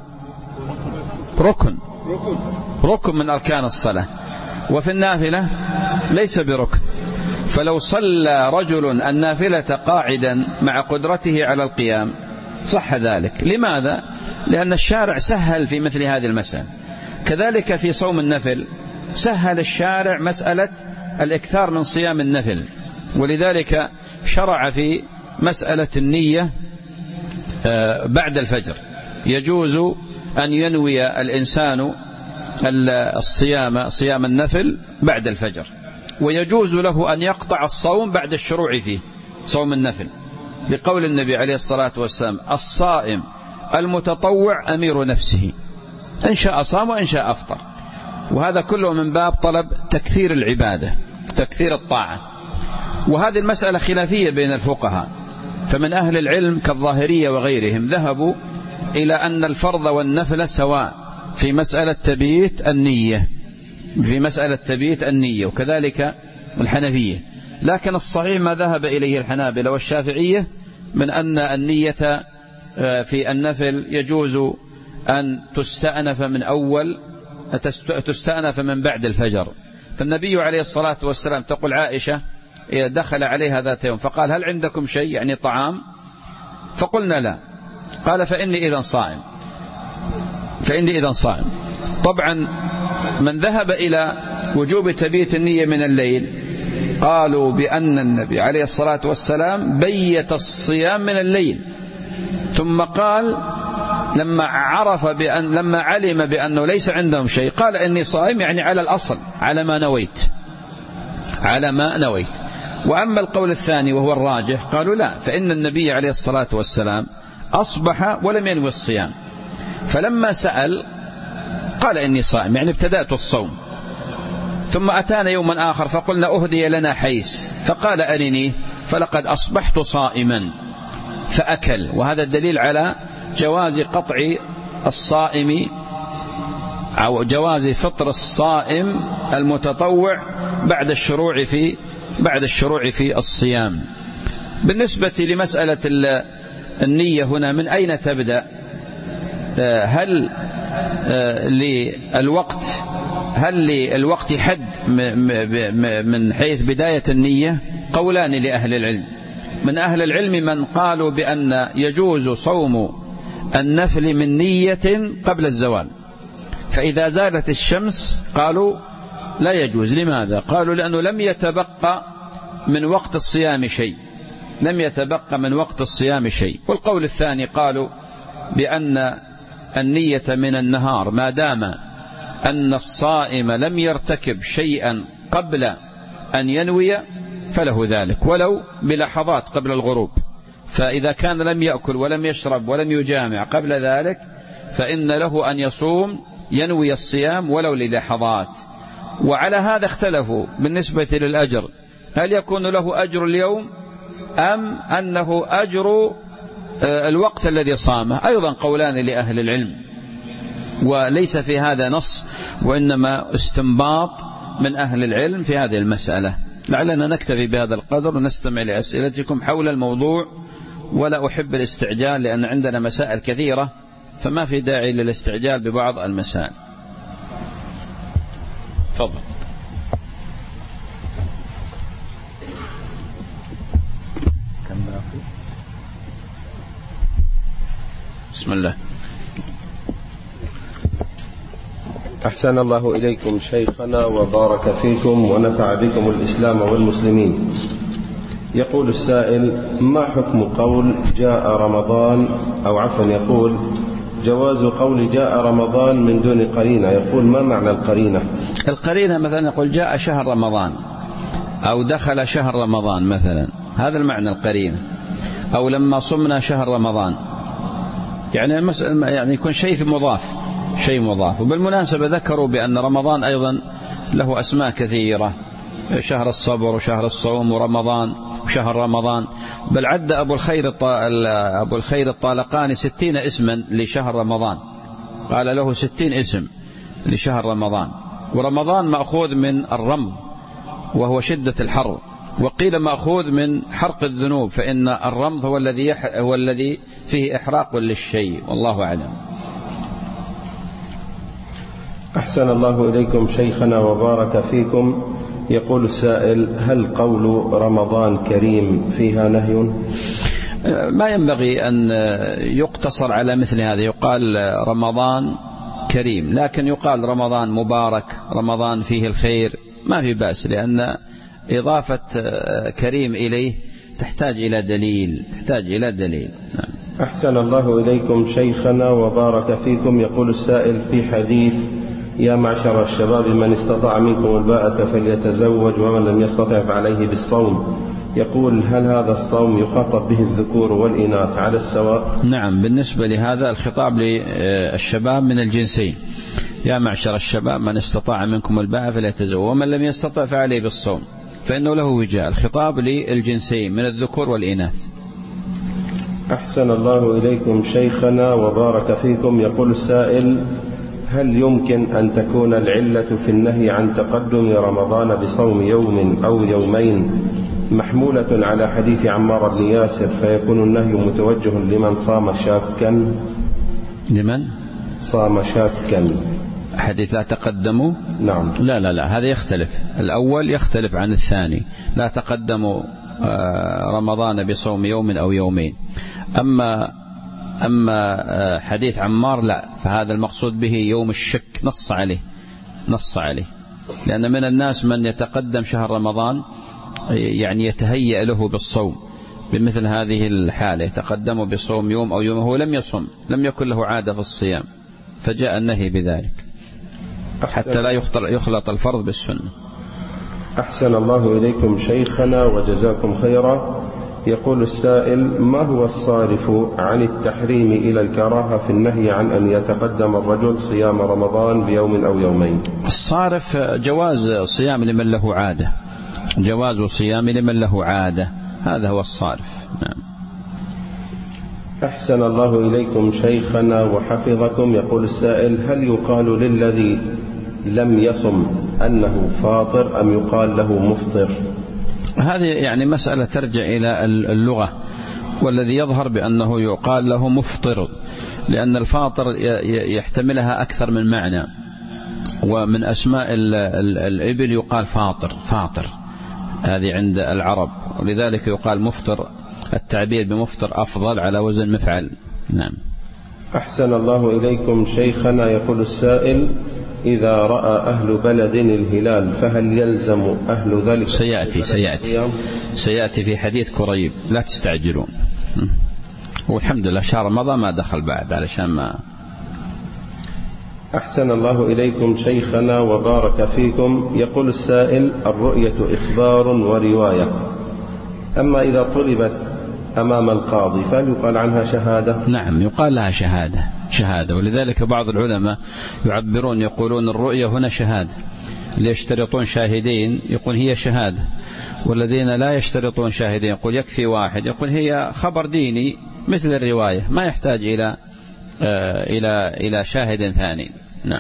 ركن من أركان الصلاة، وفي النافلة ليس بركن. فلو صلى رجل النافلة قاعدا مع قدرته على القيام صح ذلك. لماذا؟ لأن الشارع سهل في مثل هذه المسألة. كذلك في صوم النفل سهل الشارع مسألة الإكثار من صيام النفل، ولذلك شرع في مسألة النية بعد الفجر. يجوز أن ينوي الإنسان صيام النفل بعد الفجر، ويجوز له أن يقطع الصوم بعد الشروع فيه صوم النفل، لقول النبي عليه الصلاة والسلام الصائم المتطوع أمير نفسه، إن شاء صام وإن شاء أفطر. وهذا كله من باب طلب تكثير العبادة، تكثير الطاعة. وهذه المسألة خلافية بين الفقهاء، فمن أهل العلم كالظاهرية وغيرهم ذهبوا إلى أن الفرض والنفل سواء في مسألة تبييت النية، وكذلك الحنفية. لكن الصحيح ما ذهب إليه الحنابلة والشافعية من أن النية في النفل يجوز أن تستأنف من بعد الفجر. فالنبي عليه الصلاة والسلام تقول عائشة دخل عليها ذات يوم فقال هل عندكم شيء يعني طعام؟ فقلنا لا. قال فإني إذن صائم. طبعا من ذهب إلى وجوب تبييت النية من الليل قالوا بأن النبي عليه الصلاة والسلام بيت الصيام من الليل، ثم قال لما علم بأنه ليس عندهم شيء قال إني صائم، يعني على الأصل على ما نويت. وأما القول الثاني وهو الراجح قالوا لا، فإن النبي عليه الصلاة والسلام أصبح ولم ينوي الصيام، فلما سأل قال إني صائم، يعني ابتدأت الصوم. ثم أتانا يوما آخر فقلنا أهدي لنا حيس فقال أرني فلقد أصبحت صائما فأكل. وهذا الدليل على جواز قطع الصائم أو جواز فطر الصائم المتطوع بعد الشروع في الصيام. بالنسبة لمسألة النية هنا من أين تبدأ؟ هل للوقت حد من حيث بداية النية؟ قولان لأهل العلم. من أهل العلم من قالوا بأن يجوز صوم النفل من نية قبل الزوال، فإذا زالت الشمس قالوا لا يجوز. لماذا؟ قالوا لأنه لم يتبقى من وقت الصيام شيء. والقول الثاني قالوا بأن النية من النهار ما دام أن الصائم لم يرتكب شيئا قبل أن ينوي فله ذلك ولو بلحظات قبل الغروب. فإذا كان لم يأكل ولم يشرب ولم يجامع قبل ذلك فإن له أن ينوي الصيام ولو للحظات. وعلى هذا اختلفوا بالنسبة للأجر، هل يكون له أجر اليوم أم أنه أجر الوقت الذي صامه؟ أيضا قولان لأهل العلم، وليس في هذا نص وإنما استنباط من أهل العلم في هذه المسألة. لعلنا نكتفي بهذا القدر ونستمع لأسئلتكم حول الموضوع، ولا أحب الاستعجال لأن عندنا مسائل كثيرة، فما في داعي للاستعجال ببعض المسائل. تفضل. بسم الله. أحسن الله إليكم شيخنا وبارك فيكم ونفع بكم الإسلام والمسلمين. يقول السائل: ما حكم قول جاء رمضان، أو عفوا يقول جواز قول جاء رمضان من دون قرينة. يقول: ما معنى القرينة؟ القرينة مثلا يقول جاء شهر رمضان أو دخل شهر رمضان مثلا، هذا المعنى القرينة. أو لما صمنا شهر رمضان، يعني يكون شيء مضاف. وبالمناسبة ذكروا بأن رمضان أيضا له أسماء كثيرة، شهر الصبر وشهر الصوم ورمضان وشهر رمضان، بل عد أبو الخير الطالقاني 60 اسما لشهر رمضان، قال له 60 اسم لشهر رمضان. ورمضان مأخوذ من الرمض وهو شدة الحر، وقيل مأخوذ من حرق الذنوب، فإن الرمض هو الذي فيه إحراق للشيء، والله أعلم. أحسن الله إليكم شيخنا وبارك فيكم. يقول السائل: هل قول رمضان كريم فيها نهي؟ ما ينبغي أن يقتصر على مثل هذا، يقال رمضان كريم، لكن يقال رمضان مبارك، رمضان فيه الخير، ما في بأس، لأن إضافة كريم إليه تحتاج إلى دليل. أحسن الله إليكم شيخنا وبارك فيكم. يقول السائل: في حديث يا معشر الشباب من استطاع منكم الباءة فليتزوج ومن لم يستطع فعليه بالصوم، يقول: هل هذا الصوم يخاطب به الذكور والإناث على السواء؟ نعم، بالنسبة لهذا الخطاب للشباب من الجنسين، يا معشر الشباب من استطاع منكم الباءة فليتزوج ومن لم يستطع فعليه بالصوم، فإنه له وجاء الخطاب للجنسين من الذكور والإناث. أحسن الله إليكم شيخنا وبارك فيكم. يقول السائل: هل يمكن أن تكون العلة في النهي عن تقدم رمضان بصوم يوم أو يومين محمولة على حديث عمار بن ياسر، فيكون النهي متوجه لمن صام شاكا؟ لمن صام شاكا حديث لا تقدموا؟ نعم. لا، هذا يختلف، الأول يختلف عن الثاني، لا تقدموا رمضان بصوم يوم أو يومين. أما حديث عمار لا، فهذا المقصود به يوم الشك، نص عليه، لأن من الناس من يتقدم شهر رمضان يعني يتهيأ له بالصوم، بمثل هذه الحالة يتقدم بصوم يوم أو يوم هو لم يصم، لم يكن له عادة في الصيام، فجاء النهي بذلك حتى لا يخلط الفرض بالسنة. أحسن الله إليكم شيخنا وجزاكم خيرا. يقول السائل: ما هو الصارف عن التحريم إلى الكراهة في النهي عن أن يتقدم الرجل صيام رمضان بيوم أو يومين؟ الصارف جواز صيام لمن له عادة، هذا هو الصارف. نعم. أحسن الله إليكم شيخنا وحفظكم. يقول السائل: هل يقال للذي لم يصم أنه فاطر أم يقال له مفطر؟ هذه يعني مسألة ترجع إلى اللغة، والذي يظهر بأنه يقال له مفطر، لأن الفاطر يحتملها أكثر من معنى، ومن أسماء الإبل يقال فاطر، هذه عند العرب، ولذلك يقال مفطر. التعبير بمفطر أفضل على وزن مفعل. نعم. أحسن الله إليكم شيخنا. يقول السائل: إذا رأى أهل بلد الهلال فهل يلزم أهل ذلك؟ سيأتي في حديث كريب، لا تستعجلون، والحمد لله شهر رمضان ما دخل بعد علشان ما. أحسن الله إليكم شيخنا وبارك فيكم. يقول السائل: الرؤية إخبار ورواية، أما إذا طلبت أمام القاضي فهل يقال عنها شهادة؟ نعم، يقال لها شهادة، ولذلك بعض العلماء يعبرون يقولون الرؤية هنا شهادة، اللي يشترطون شاهدين يقول هي شهادة، والذين لا يشترطون شاهدين يقول يكفي واحد، يقول هي خبر ديني مثل الرواية، ما يحتاج إلى شاهد ثاني. نعم.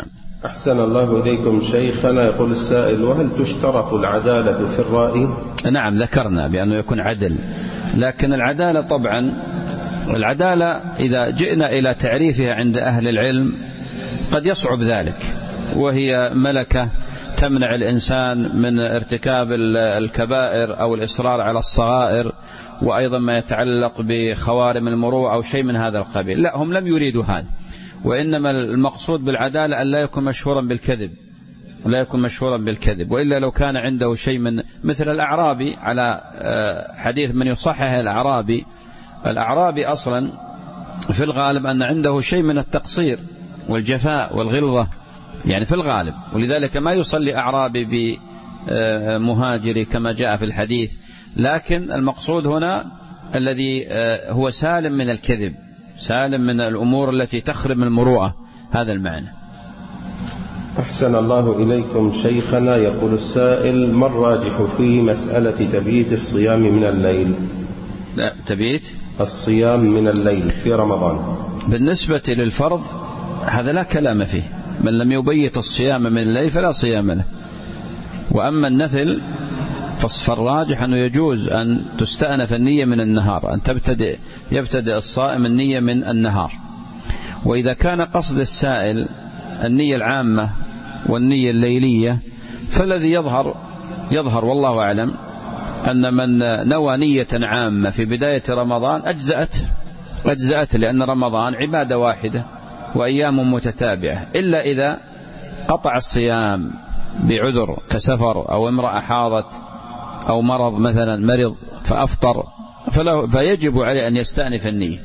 أحسن الله إليكم شيخنا. يقول السائل: وهل تشترط العدالة في الرأي؟ نعم، ذكرنا بأنه يكون عدل، لكن العدالة طبعا العدالة إذا جئنا إلى تعريفها عند أهل العلم قد يصعب ذلك، وهي ملكة تمنع الإنسان من ارتكاب الكبائر أو الإصرار على الصغائر، وأيضا ما يتعلق بخوارم المروءة أو شيء من هذا القبيل. لا، هم لم يريدوا هذا، وإنما المقصود بالعدالة أن لا يكون مشهورا بالكذب، لا يكون مشهورا بالكذب، وإلا لو كان عنده شيء من مثل الأعرابي، على حديث من يصحح الأعرابي أصلا في الغالب أن عنده شيء من التقصير والجفاء والغلظة، يعني في الغالب، ولذلك ما يصلي أعرابي بمهاجري كما جاء في الحديث. لكن المقصود هنا الذي هو سالم من الكذب، سالم من الأمور التي تخرم المروءة، هذا المعنى. أحسن الله إليكم شيخنا. يقول السائل: ما الراجح في مسألة تبييت الصيام من الليل؟ لا، تبييت الصيام من الليل في رمضان بالنسبة للفرض هذا لا كلام فيه، من لم يبيت الصيام من الليل فلا صيام له. وأما النفل فالراجح أنه يجوز أن تستأنف النية من النهار، أن يبتدئ الصائم النية من النهار. وإذا كان قصد السائل النية العامة والنية الليلية، فالذي يظهر والله أعلم أن من نوى نية عامة في بداية رمضان أجزأت، لأن رمضان عبادة واحدة وأيام متتابعة، إلا إذا قطع الصيام بعذر كسفر أو امرأة حاضت أو مرض، مثلا مرض فأفطر، فيجب عليه أن يستأنف النية.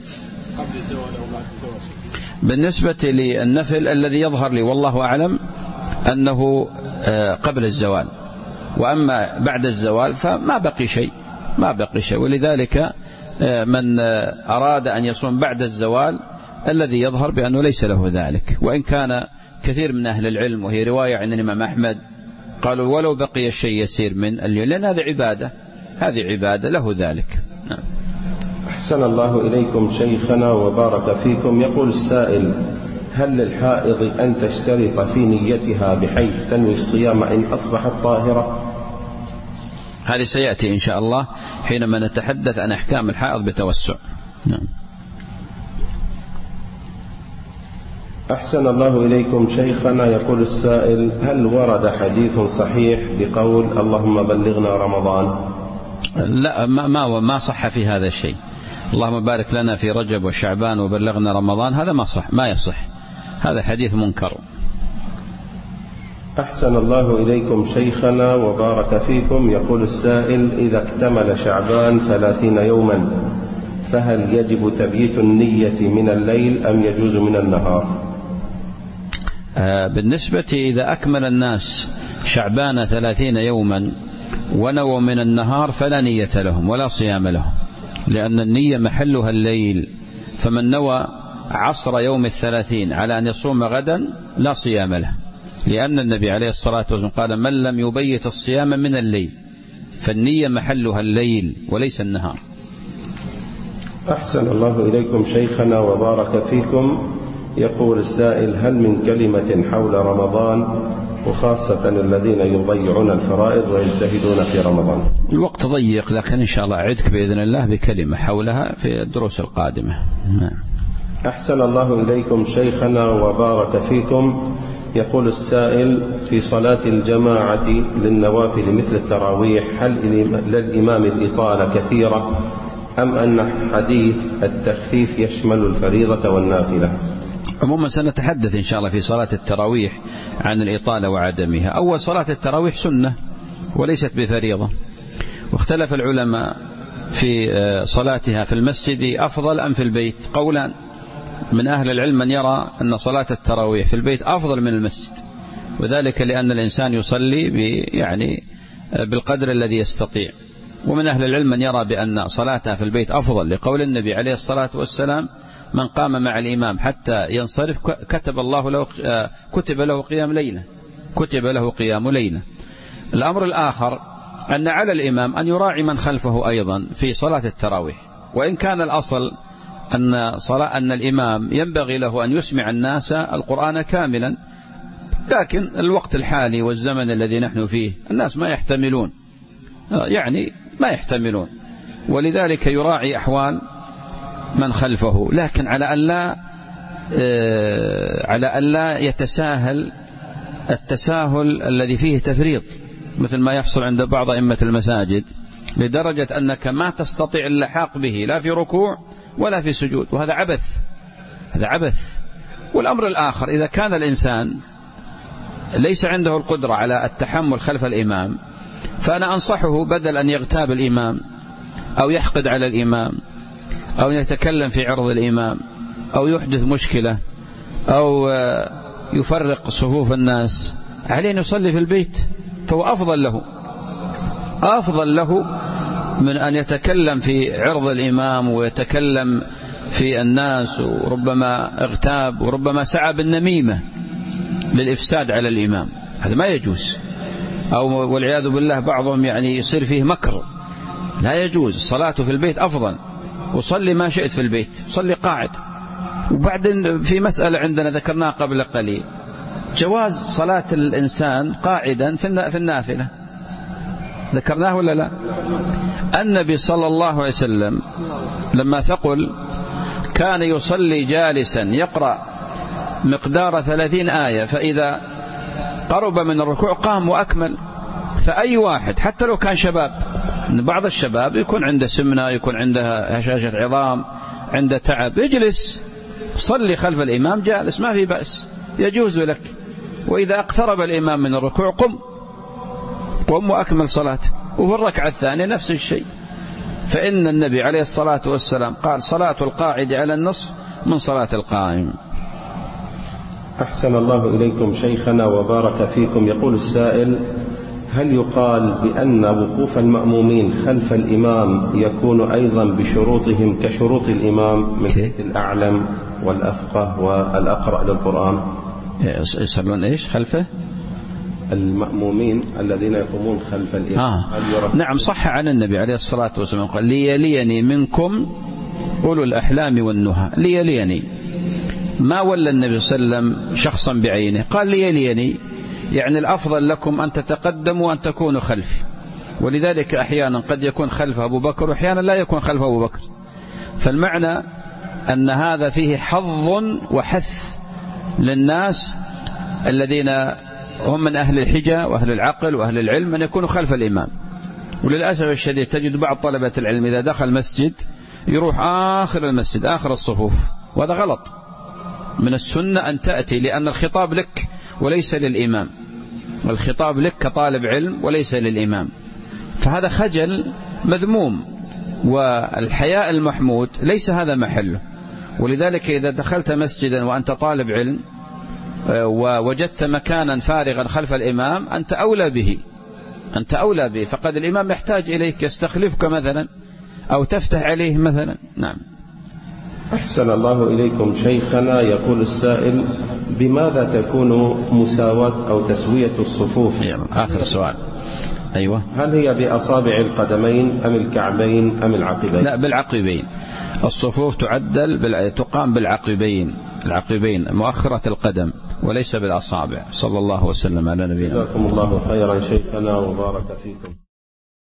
بالنسبة للنفل الذي يظهر لي والله أعلم أنه قبل الزوال، وأما بعد الزوال فما بقي شيء، ولذلك من أراد أن يصوم بعد الزوال الذي يظهر بأنه ليس له ذلك، وإن كان كثير من أهل العلم، وهي رواية عن الإمام أحمد، قالوا ولو بقي الشيء يسير من الليل، لأن هذه عبادة له ذلك. أحسن الله إليكم شيخنا وبارك فيكم. يقول السائل: هل للحائض أن تشترط في نيتها بحيث تنوي الصيام إن أصبحت طاهرة؟ هذه سيأتي إن شاء الله حينما نتحدث عن أحكام الحائض بتوسع. نعم. أحسن الله إليكم شيخنا. يقول السائل: هل ورد حديث صحيح بقول اللهم بلغنا رمضان؟ لا، ما صح في هذا الشيء. اللهم بارك لنا في رجب وشعبان وبلغنا رمضان، هذا ما يصح، هذا حديث منكر. أحسن الله إليكم شيخنا وبارك فيكم. يقول السائل: إذا اكتمل شعبان 30 يوما فهل يجب تبييت النية من الليل أم يجوز من النهار؟ بالنسبة إذا أكمل الناس شعبان 30 يوما ونووا من النهار فلا نية لهم ولا صيام لهم، لأن النية محلها الليل، فمن نوى عصر يوم 30 على أن يصوم غدا لا صيام له، لأن النبي عليه الصلاة والسلام قال: من لم يبيت الصيام من الليل، فالنية محلها الليل وليس النهار. أحسن الله إليكم شيخنا وبارك فيكم. يقول السائل: هل من كلمة حول رمضان، وخاصة الذين يضيعون الفرائض ويجتهدون في رمضان؟ الوقت ضيق، لكن إن شاء الله أعدك بإذن الله بكلمة حولها في الدروس القادمة. أحسن الله إليكم شيخنا وبارك فيكم. يقول السائل: في صلاة الجماعة للنوافل مثل التراويح هل للإمام الإطالة كثيرة أم أن حديث التخفيف يشمل الفريضة والنافلة؟ عموما سنتحدث إن شاء الله في صلاة التراويح عن الإطالة وعدمها. أول صلاة التراويح سنة وليست بفريضة، واختلف العلماء في صلاتها في المسجد أفضل أم في البيت. قولان، من أهل العلم من يرى أن صلاة التراويح في البيت أفضل من المسجد، وذلك لأن الإنسان يصلي بالقدر الذي يستطيع. ومن أهل العلم من يرى بأن صلاتها في البيت أفضل، لقول النبي عليه الصلاة والسلام: من قام مع الإمام حتى ينصرف كتب له قيام ليلة. الأمر الآخر أن على الإمام أن يراعي من خلفه أيضا في صلاة التراويح، وإن كان الأصل أن الإمام ينبغي له أن يسمع الناس القرآن كاملا، لكن الوقت الحالي والزمن الذي نحن فيه الناس ما يحتملون، يعني ما يحتملون، ولذلك يراعي أحوال من خلفه، لكن على ألا يتساهل التساهل الذي فيه تفريط، مثل ما يحصل عند بعض أئمة المساجد، لدرجة أنك ما تستطيع اللحاق به لا في ركوع ولا في سجود، وهذا عبث، هذا عبث. والأمر الآخر، إذا كان الإنسان ليس عنده القدرة على التحمل خلف الإمام، فأنا أنصحه بدل أن يغتاب الإمام أو يحقد على الإمام أو يتكلم في عرض الإمام أو يحدث مشكلة أو يفرق صفوف الناس، عليه أن يصلي في البيت، فهو أفضل له من أن يتكلم في عرض الإمام ويتكلم في الناس، وربما اغتاب وربما سعى بالنميمة للإفساد على الإمام، هذا ما يجوز. أو والعياذ بالله بعضهم يعني يصير فيه مكر، لا يجوز. الصلاة في البيت أفضل، وصلي ما شئت في البيت، صلي قاعد. وبعدين في مسألة عندنا ذكرناها قبل قليل، جواز صلاة الإنسان قاعدا في النافلة، ذكرناه ولا لا؟ النبي صلى الله عليه وسلم لما ثقل كان يصلي جالسا يقرأ مقدار 30 آية، فإذا قرب من الركوع قام وأكمل. فأي واحد حتى لو كان شباب، بعض الشباب يكون عنده سمنة، يكون عنده هشاشة عظام، عنده تعب، يجلس صلي خلف الإمام جالس، ما في بأس، يجوز لك. وإذا اقترب الإمام من الركوع قم وأكمل صلاة. وفي الركعة الثانية نفس الشيء، فإن النبي عليه الصلاة والسلام قال: صلاة القاعد على النصف من صلاة القائم. أحسن الله إليكم شيخنا وبارك فيكم. يقول السائل: هل يقال بأن وقوف المأمومين خلف الإمام يكون أيضا بشروطهم كشروط الإمام من حيث الأعلم والأفقه والأقرأ للقرآن؟ يصلون إيش خلفه؟ المأمومين الذين يقومون خلف الإمام. نعم، صح عن النبي عليه الصلاة والسلام قال: ليليني منكم أولو الأحلام والنهى. ليليني، ما ولى النبي صلى الله عليه وسلم شخصا بعينه، قال ليليني، يعني الأفضل لكم أن تتقدموا وأن تكونوا خلفي. ولذلك أحيانا قد يكون خلف أبو بكر وأحيانا لا يكون خلف أبو بكر. فالمعنى أن هذا فيه حظ وحث للناس الذين هم من أهل الحجة وأهل العقل وأهل العلم أن يكونوا خلف الإمام. وللأسف الشديد تجد بعض طلبة العلم إذا دخل مسجد يروح آخر المسجد، آخر الصفوف، وهذا غلط. من السنة أن تأتي، لأن الخطاب لك وليس للإمام، الخطاب لك كطالب علم وليس للإمام، فهذا خجل مذموم، والحياء المحمود ليس هذا محله. ولذلك إذا دخلت مسجدا وأنت طالب علم ووجدت مكانا فارغا خلف الإمام أنت أولى به، فقد الإمام يحتاج إليك، يستخلفك مثلا أو تفتح عليه مثلا. نعم. أحسن الله إليكم شيخنا. يقول السائل: بماذا تكون مساواة أو تسوية الصفوف؟ آخر سؤال. أيوة. هل هي بأصابع القدمين أم الكعبين أم العقبين؟ لا، بالعقبين. الصفوف تقام بالعقبين، العقبين مؤخرة القدم وليس بالأصابع. صلى الله وسلم على نبينا. جزاكم الله خيرا شيخنا وبارك فيكم.